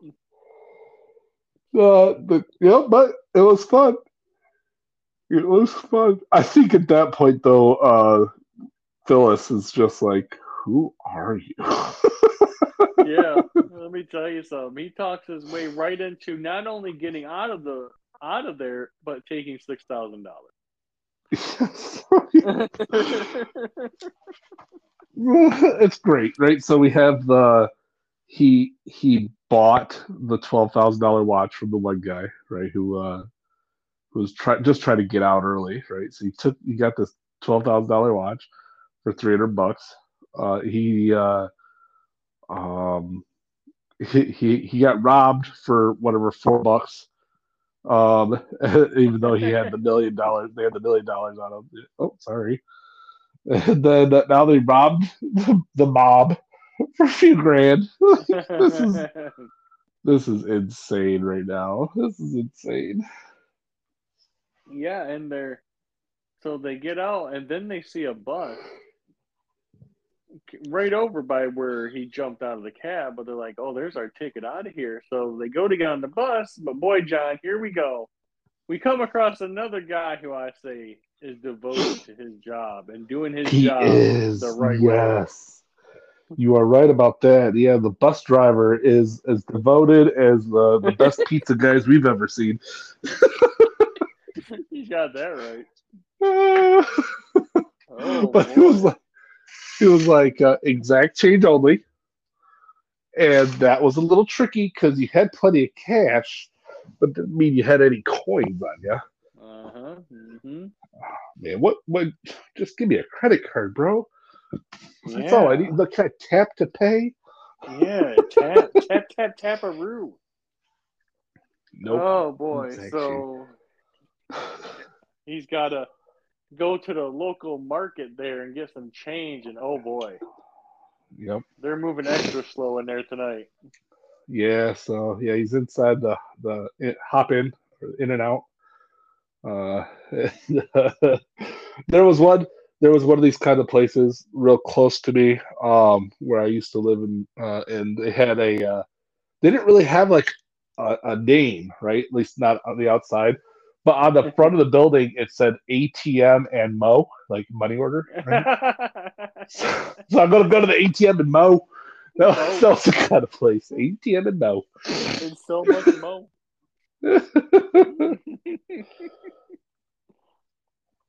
Uh, but yeah, but it was fun. It was fun. I think at that point, though, uh, Phyllis is just like, "Who are you?" Yeah, let me tell you something. He talks his way right into not only getting out of the out of there, but taking six thousand dollars. It's great, right? So we have the he he bought the twelve thousand dollar watch from the one guy, right? Who uh who was try, just trying to get out early, right? So he took he got this twelve thousand dollar watch for three hundred bucks. Uh, he uh, um he, he he got robbed for whatever four bucks. Um, even though he had the million dollars, they had the million dollars on him. Oh, sorry. And then uh, now they robbed the, the mob for a few grand. This is this is insane right now. This is insane. Yeah, and they're so they get out, and then they see a bus right over by where he jumped out of the cab, but they're like, oh, there's our ticket out of here. So they go to get on the bus, but boy, John, here we go. We come across another guy who I say is devoted to his job and doing his he job is, the right yes. way. You are right about that. Yeah, the bus driver is as devoted as the, the best pizza guys we've ever seen. You got that right. Uh, oh, but boy. it was like It was like uh, exact change only, and that was a little tricky because you had plenty of cash, but didn't mean you had any coins on you. Uh huh. Mm-hmm. Oh, man, what? What? Just give me a credit card, bro. Yeah. That's all I need. Look, can I tap to pay? Yeah, tap, tap, tap, tap-a-roo. Nope. Oh boy, so he's got to go to the local market there and get some change, and oh boy, yep, they're moving extra slow in there tonight. Yeah, so yeah, he's inside the the it, hop in in and out. Uh, there was one there was one of these kind of places real close to me, um, where I used to live in, uh, and they had a uh, they didn't really have like a, a name, right? At least not on the outside. But on the front of the building, it said A T M and Mo, like money order. Right? So I'm going to go to the A T M and Mo. That, Mo. that was the kind of place. A T M and Mo. It's so much Mo.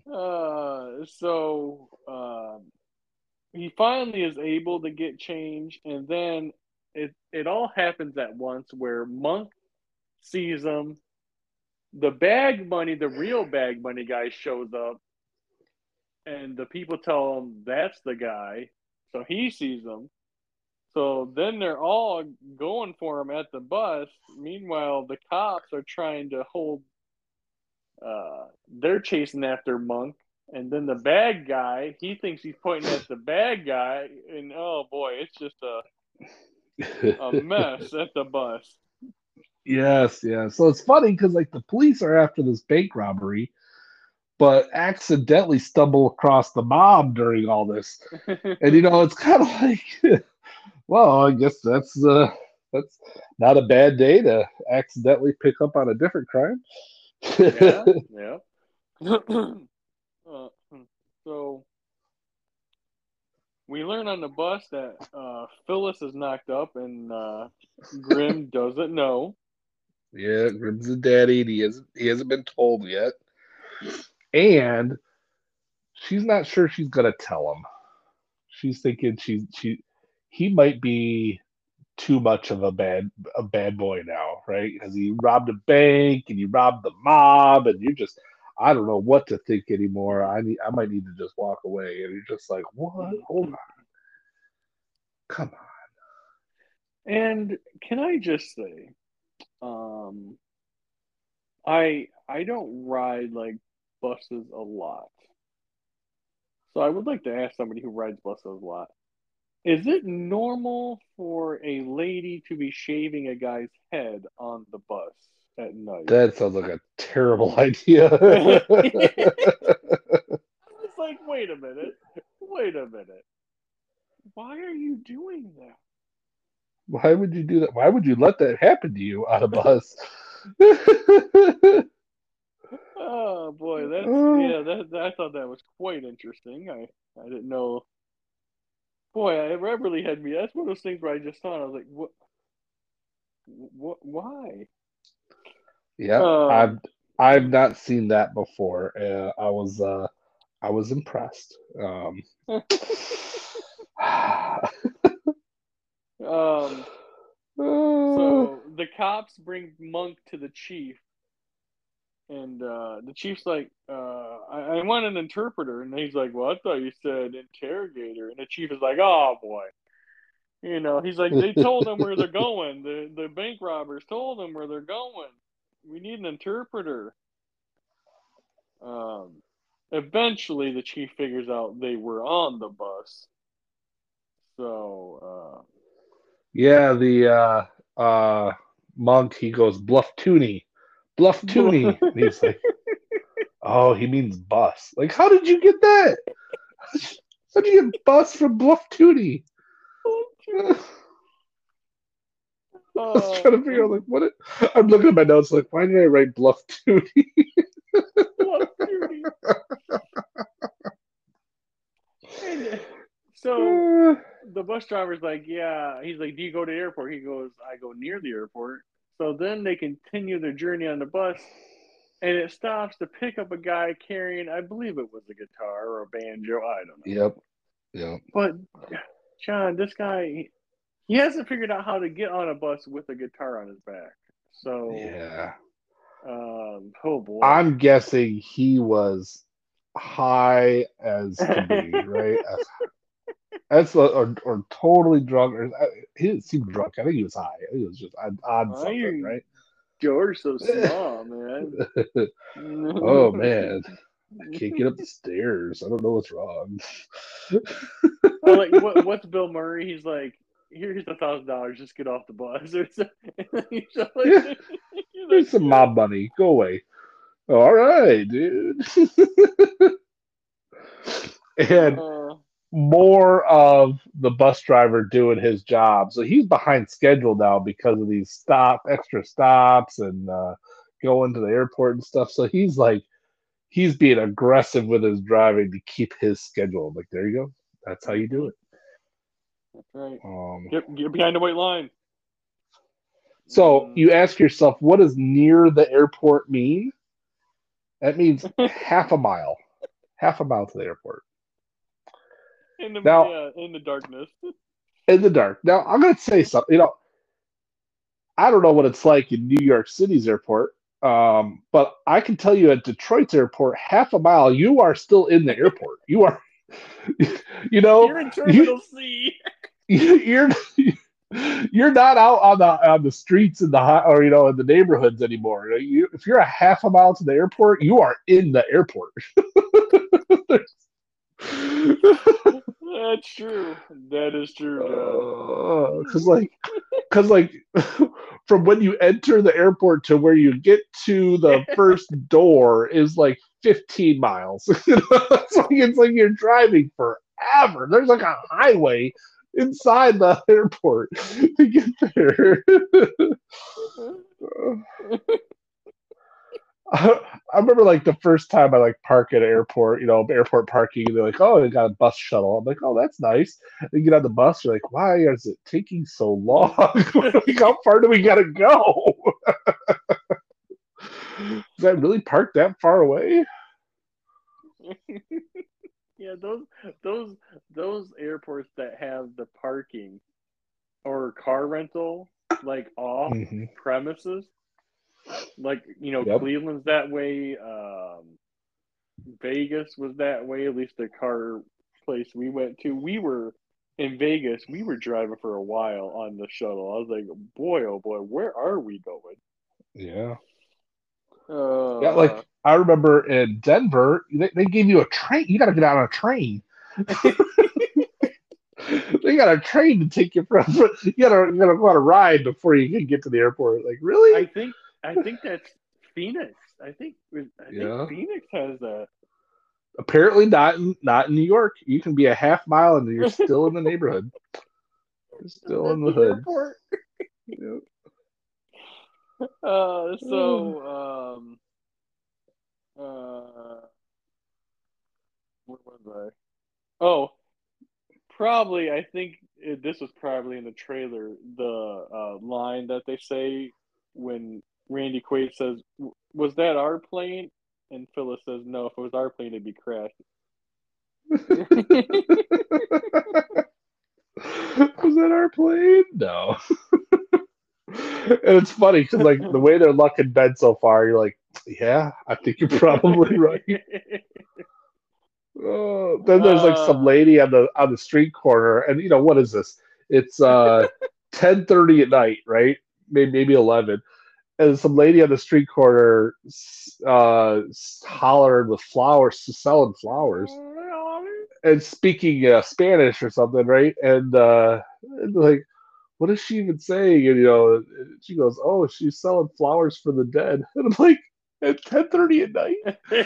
Uh, so um, he finally is able to get change, and then it it all happens at once. Where Monk sees him, the bag money, the real bag money guy shows up, and the people tell him that's the guy. So he sees him. So then they're all going for him at the bus. Meanwhile, the cops are trying to hold. Uh, they're chasing after Monk, and then the bad guy, he thinks he's pointing at the bad guy, and oh boy, it's just a a mess at the bus. Yes, yeah. So it's funny because like the police are after this bank robbery, but accidentally stumble across the mob during all this. And you know, it's kind of like, well, I guess that's uh, that's not a bad day to accidentally pick up on a different crime. Yeah, yeah. uh, so we learn on the bus that uh, Phyllis is knocked up, and uh, Grim doesn't know. Yeah, Grim's a daddy, and he hasn't he hasn't been told yet, and she's not sure she's gonna tell him. She's thinking she's she he might be too much of a bad a bad boy now, right? Because he robbed a bank and he robbed the mob, and you're just I don't know what to think anymore. I need I might need to just walk away. And you're just like, what? Hold on, come on. And can I just say, um, I I don't ride like buses a lot. So I would like to ask somebody who rides buses a lot. Is it normal for a lady to be shaving a guy's head on the bus at night? That sounds like a terrible idea. It's like, wait a minute. Wait a minute. Why are you doing Why would you do that? Why would you let that happen to you on a bus? that? Oh boy, that's Oh, yeah, that, that I thought that was quite interesting. I I didn't know. Boy, I, that really had me. That's one of those things where I just thought I was like, what, what, why? yep, I've Um, I've not seen that before. Uh, I was uh, I was impressed. Um, um. uh, So the cops bring Monk to the chief, and uh, the chief's like, uh, I, I want an interpreter. And he's like, well, I thought you said interrogator. And the chief is like, oh, boy. You know, he's like, they told them where they're going. The, the bank robbers told them where they're going. We need an interpreter. Um, Eventually, the chief figures out they were on the bus. So, yeah, the uh, uh, monk he goes bluff Tooney, bluff uh, Tooney, and he's like, oh, he means bus. Like, how did you get that? How did you get bus from bluff Tooney? I was uh, trying to figure out like what it, I'm looking at my notes like why did I write bluff Tootie? Bluff Judy. And so Uh, the bus driver's like, yeah, he's like, do you go to the airport? He goes, I go near the airport. So then they continue their journey on the bus, and it stops to pick up a guy carrying, I believe it was a guitar or a banjo, I don't know. yep, yep, But John, this guy, he hasn't figured out how to get on a bus with a guitar on his back. So, yeah. um, oh boy. I'm guessing he was high as can be, right? As, as or, or totally drunk, or uh, he didn't seem drunk. I think he was high. I think he was just on, on Why something, your right? door's so small, man? Oh man, I can't get up the stairs. I don't know what's wrong. Well, like what? What's Bill Murray? He's like, here's a thousand dollars. Just get off the bus. Or something. He's like, Yeah, he's like, here's some yeah. mob money. Go away. All right, dude. And Uh, more of the bus driver doing his job. So he's behind schedule now because of these stop extra stops and uh, going to the airport and stuff. So he's like he's being aggressive with his driving to keep his schedule. Like there you go. That's how you do mm-hmm, it. that's right. Um, Get get behind the white line. so Mm. you ask yourself, what does near the airport mean? That means half a mile. half a mile to the airport. In the Now, yeah, in the darkness. in the dark. Now, I'm going to say something. You know, I don't know what it's like in New York City's airport, um, but I can tell you at Detroit's airport, half a mile, you are still in the airport. You are, you know, You're in you, Terminal C. you're you're not out on the on the streets in the hi- or you know in the neighborhoods anymore. You, if you're a half a mile to the airport, you are in the airport. That's true. That is true, John. Because like because like from when you enter the airport to where you get to the first door is like fifteen miles. You know? It's like it's like you're driving forever. There's like a highway inside the airport to get there. I, I remember like the first time I like park at an airport, you know, airport parking, and they're like, "Oh, they got a bus shuttle." I'm like, "Oh, that's nice." And you get on the bus, you're like, "Why is it taking so long? Like, how far do we gotta go? Is that really parked that far away?" Yeah, those those those airports that have the parking or car rental like off Mm-hmm. premises, like you know, Yep. Cleveland's that way. Um, Vegas was that way. At least the car place we went to, we were in Vegas. We were driving for a while on the shuttle. I was like, boy, oh boy, where are we going? Yeah. Yeah, Uh, like I remember in Denver, they, they gave you a train. You got to get out on a train. They got a train to take you from. You gotta you gotta go on a ride before you can get to the airport. Like really? I think I think that's Phoenix. I think I think Yeah. Phoenix has that. Apparently not in not in New York. You can be a half mile and you're still in the neighborhood. You're still in At the the hood. airport. Yep. Uh, so um, uh, where was I? Oh, probably. I think it, this was probably in the trailer. The uh, line that they say when Randy Quaid says, "Was that our plane?" and Phyllis says, "No. If it was our plane, it'd be crashed." Was that our plane? No. And it's funny because like the way they're lucking Ben so far, you're like, yeah, I think you're probably right. Oh, then there's like some uh, lady on the on the street corner, and you know what is this? It's uh ten thirty at night, right? Maybe maybe eleven, and some lady on the street corner uh hollering with flowers, selling flowers, and speaking uh, Spanish or something, right? And uh, and like, what is she even saying? And you know, and she goes, "Oh, she's selling flowers for the dead." And I'm like, at ten thirty at night.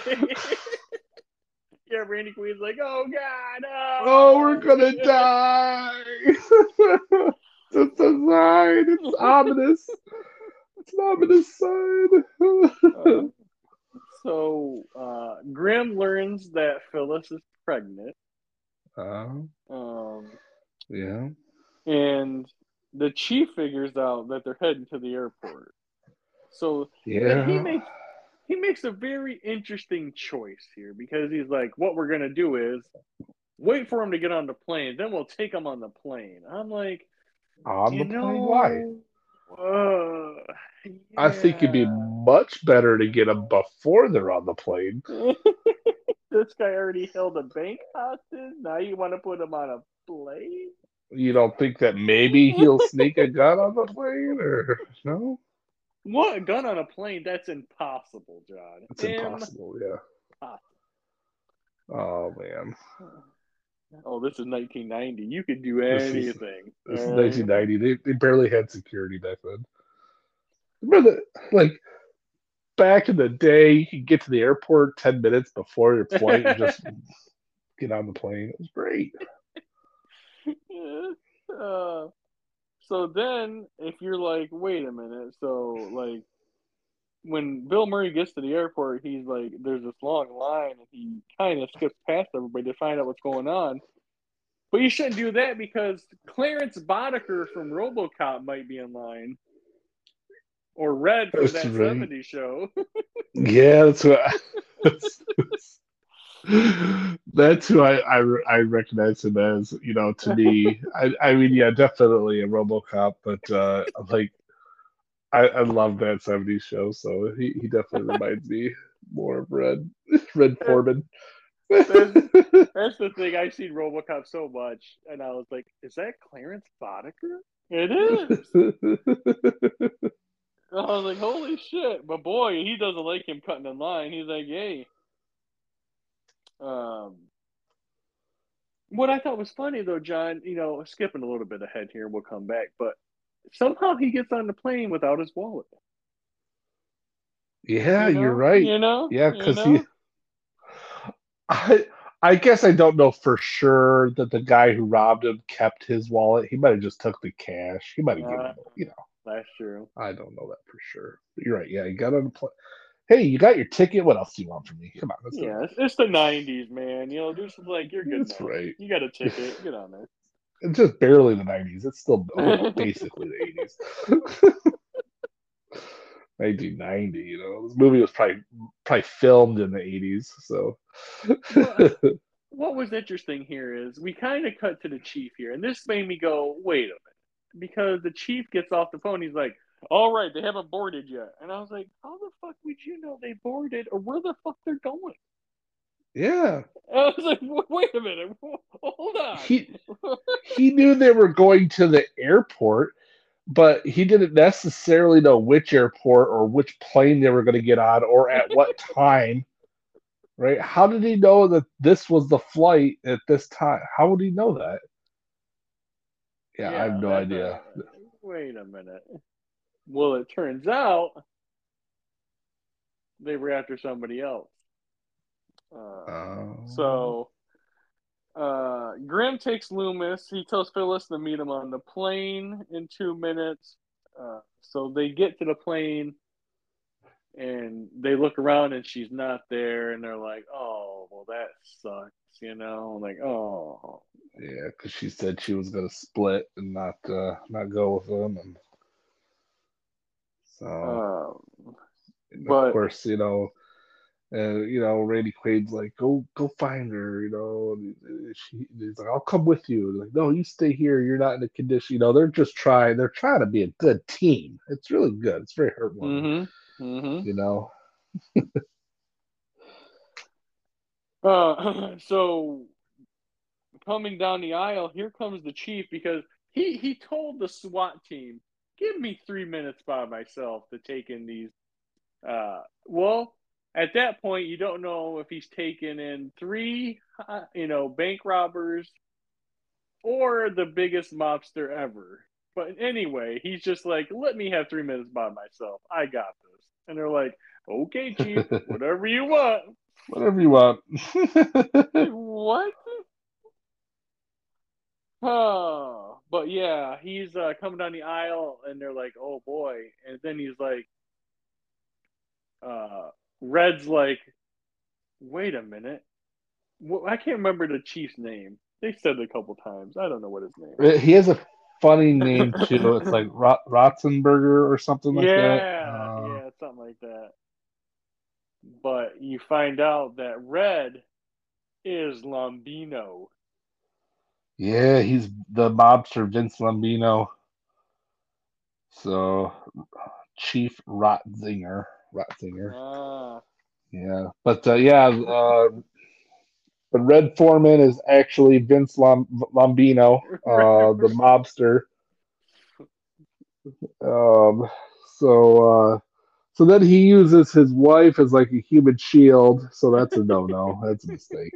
Yeah, Randy Queen's like, "Oh God, Oh, we're oh!" gonna die. It's a sign. It's ominous. It's an ominous sign. uh, so uh, Grim learns that Phyllis is pregnant, uh, um, yeah. and the chief figures out that they're heading to the airport. So that he Yeah. makes he makes a very interesting choice here because he's like, "What we're gonna do is wait for him to get on the plane, then we'll take him on the plane." I'm like, On you the plane? Why? know, uh, I think it'd be yeah. much better to get them before they're on the plane. This guy already held a bank hostage. Now you want to put him on a plane? You don't think that maybe he'll sneak a gun on the plane, or no? What, a gun on a plane? That's impossible, John. It's Impossible. impossible. Yeah. Oh man. Oh, this is nineteen ninety. You could do This is anything. this is All nineteen ninety. They they barely had security back then. Remember the like back in the day, you could get to the airport ten minutes before your flight and right. just get on the plane. It was great. uh, so then, if you're like, wait a minute, so like when Bill Murray gets to the airport, he's like, there's this long line, and he kind of skips past everybody to find out what's going on. But you shouldn't do that because Clarence Boddicker from RoboCop might be in line, or Red from That's that right. seventies show. Yeah, that's what. I, that's, That's who I, I I recognize him as. You know, to me, I I mean, yeah, definitely a RoboCop, but uh, like I I love that seventies show, so he he definitely reminds me more of Red Red Foreman. That's that's the thing. I've seen RoboCop so much, and I was like, "Is that Clarence Boddicker?" It is. I was like, "Holy shit!" But boy, he doesn't like him cutting in line. He's like, "Hey." Um, what I thought was funny though, John. You know, skipping a little bit ahead here, we'll come back. But somehow he gets on the plane without his wallet. Yeah, You you're know, right. you know, Yeah, you because he know. I I guess I don't know for sure that the guy who robbed him kept his wallet. He might have just took the cash. He might have given Uh, him, you know. that's true. I don't know that for sure. But you're right. Yeah, he got on the plane. Hey, you got your ticket. What else do you want from me? Come on, let's go. Yeah, it's, it's the nineties, man. You know, there's like you're good That's enough. right. You got a ticket. Get on It's just barely the nineties. It's still only there. basically the eighties. nineteen ninety, you know. This movie was probably probably filmed in the eighties, so Well, what was interesting here is we kind of cut to the chief here, and this made me go, wait a minute, because the chief gets off the phone. He's like, "All right, they haven't boarded yet," and I was like, "How the fuck would you know they boarded, or where the fuck they're going?" yeah. I was like, "Wait a minute, hold on." He he knew they were going to the airport, but he didn't necessarily know which airport or which plane they were going to get on or at what time, right? How did he know that this was the flight at this time? How would he know that? Yeah, I have Yeah, no that's idea. a. Wait a minute. Well, it turns out they were after somebody else. Uh, Um, so uh, Grim takes Loomis. He tells Phyllis to meet him on the plane in two minutes. Uh, so they get to the plane and they look around and she's not there. And they're like, oh, well, that sucks, you know? Like, oh. yeah, because she said she was going to split and not uh, not go with him, and so Um, of but course, you know, and you know, Randy Quaid's like, go go find her, you know. And she, he's like, I'll come with you. Like, no, you stay here. You're not in a condition. You know, they're just trying. They're trying to be a good team. It's really good. It's very heartwarming. mm-hmm, mm-hmm. You know. Uh, so coming down the aisle, here comes the chief because he he told the SWAT team, "Give me three minutes by myself to take in these." Uh, well, at that point, you don't know if he's taken in three, uh, you know, bank robbers or the biggest mobster ever. But anyway, he's just like, "Let me have three minutes by myself. I got this." And they're like, "Okay, chief, whatever you want." Whatever you want. Like, what? Oh, but yeah, he's uh, coming down the aisle, and they're like, "Oh boy!" And then he's like, uh, "Red's like, wait a minute, well, I can't remember the chief's name. They said it a couple times. I don't know what his name He has a funny name too. It's like Rot- Rotzenberger or something like that. Yeah, Uh, yeah, something like that. But you find out that Red is Lombino. yeah, he's the mobster Vince Lambino. So Chief Rotzinger. Rotzinger. Ah, Yeah, but uh, yeah, uh, the Red Foreman is actually Vince Lam- Lambino, uh, the mobster. Um, so uh, so then he uses his wife as like a human shield. So that's a no no. That's a mistake.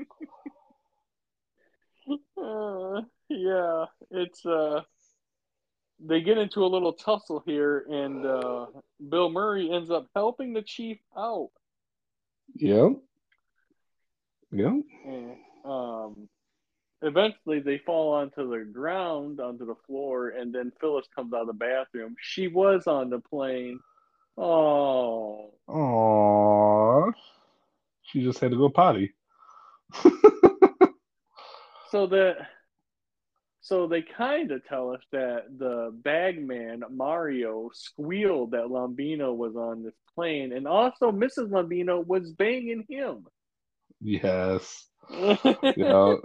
uh, yeah, it's uh they get into a little tussle here, and uh, Bill Murray ends up helping the chief out. Yeah, yeah, And um, eventually, they fall onto the ground, onto the floor, and then Phyllis comes out of the bathroom. She was on the plane. Oh, Aww. She just had to go potty. so that so they kind of tell us that the bagman Mario squealed that Lombino was on this plane, and also Missus Lombino was banging him. Yes. You know.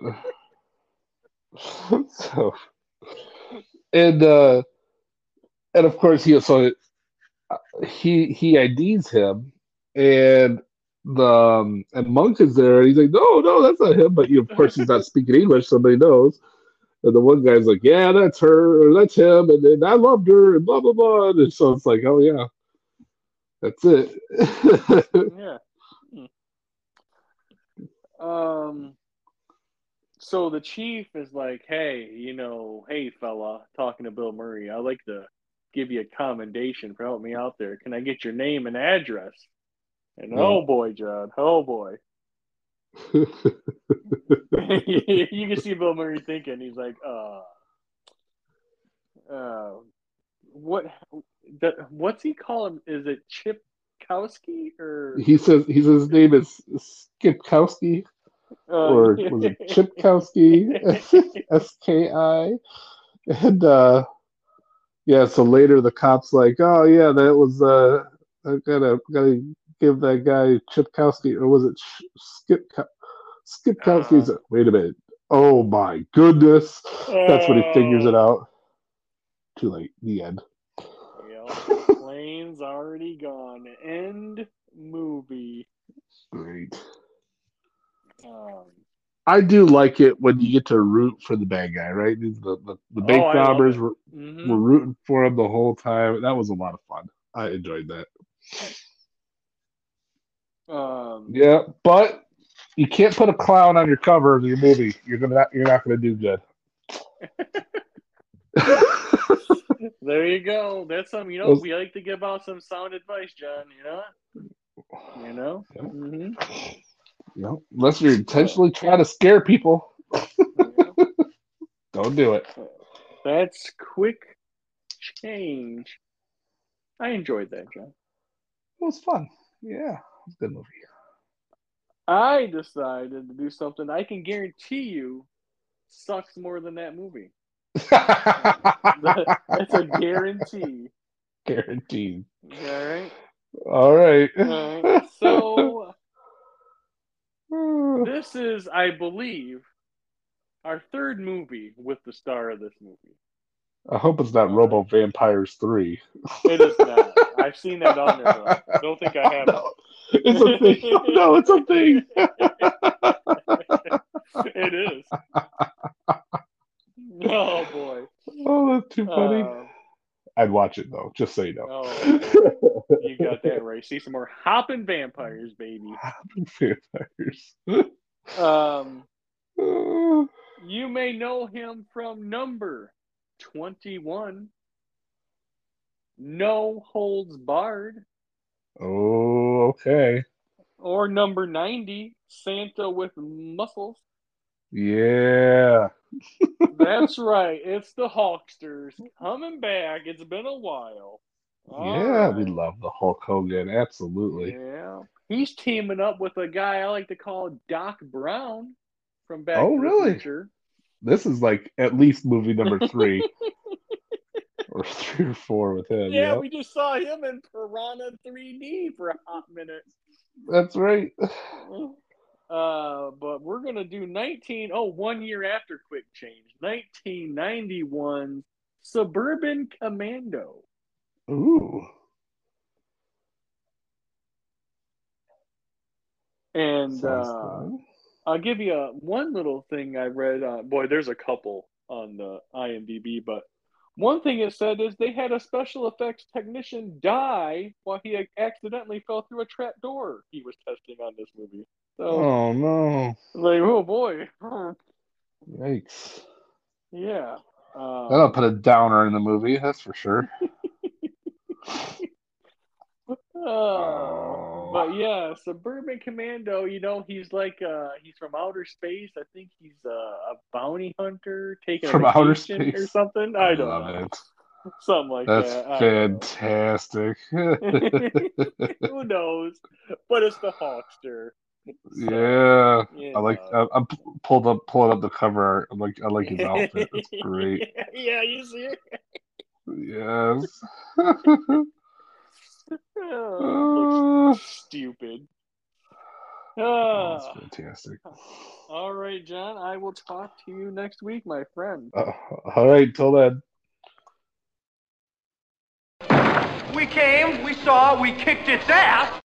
So and uh and of course he so he he I Ds him and the um, and Monk is there and he's like, no, no, that's not him. But you of course he's not speaking English, somebody knows. And the one guy's like, yeah, that's her, or that's him, and then I loved her, and blah blah blah. And so it's like, oh yeah, that's it. Yeah. Um. So the chief is like, hey, you know, hey fella, talking to Bill Murray, I'd like to give you a commendation for helping me out there. Can I get your name and address? And Yeah. oh boy, John, oh boy. You can see Bill Murray thinking, he's like, uh, uh, what, the, what's he call him? Is it Chipkowski or, he says he says his name is Skipkowski, uh, or was it Chipkowski? S K I. And uh yeah, so later the cops like, oh yeah, that was uh I gotta gotta give that guy Chipkowski, or was it Skip Skipkowski's? uh, Wait a minute. Oh my goodness. That's when he figures it oh, out. Too late. The end. yep, the plane's already gone. End movie. Great. Um, I do like it when you get to root for the bad guy, right? The the, the oh, bank I love robbers it. were, Hmm. were rooting for him the whole time. That was a lot of fun. I enjoyed that. Um, Yeah, but you can't put a clown on your cover of your movie. You're gonna not, you're not gonna do good. there you go. That's some, you know, Those- we like to give out some sound advice, John, you know? You know? yeah, Mm-hmm. you know, unless you're Uh, intentionally trying to scare people, yeah. don't do it. That's quick change. I enjoyed that, John. It was fun. Yeah, it was a good movie. I decided to do something I can guarantee you sucks more than that movie. That's a guarantee. Guaranteed. All right. All right. All right. So this is, I believe, our third movie with the star of this movie. I hope it's not All Robo right. Vampires three. It is not. I've seen that on there though. Don't think I haven't. No, it's a thing. No, it's a thing. It is. Oh boy. Oh, that's too funny. Uh, I'd watch it though, just so you know. oh boy. You got that right. See some more hopping vampires, baby. Hopping vampires. Um, Uh, you may know him from number twenty-one, No Holds Barred, oh, okay. or number ninety, Santa with Muscles. Yeah. That's right. It's the Hulksters coming back. It's been a while. All Yeah, we right. love the Hulk Hogan. Absolutely. Yeah. He's teaming up with a guy I like to call Doc Brown from Back Oh, to the really? Future. This is like at least movie number three or three or four with him. Yeah, Yep. we just saw him in Piranha three D for a hot minute. That's right. Uh, but we're gonna do nineteen oh one year after Quick Change, nineteen ninety-one Suburban Commando. Ooh. And Sounds uh, good. I'll give you a, one little thing I read. Uh, boy, there's a couple on the IMDb, but one thing it said is they had a special effects technician die while he accidentally fell through a trap door he was testing on this movie. So, Oh no. like, oh boy. Yikes. Yeah. That'll Um, put a downer in the movie, that's for sure. uh, Oh. but yeah, Suburban Commando, you know, he's like, uh, he's from outer space. I think he's uh, a bounty hunter taking a From outer vacation or space. something. I I don't love know. it. Something like That's that. I don't fantastic. know. Who knows? But it's the Hawkster. So, Yeah. you I like know. I, I'm pulled up pulling up the cover art. I like I like his outfit. It's great. Yeah, you see it? Yes. Oh, looks Uh, stupid. Oh, that's Ah. fantastic. All right, John. I will talk to you next week, my friend. Uh, all right, till then. We came, we saw, we kicked its ass.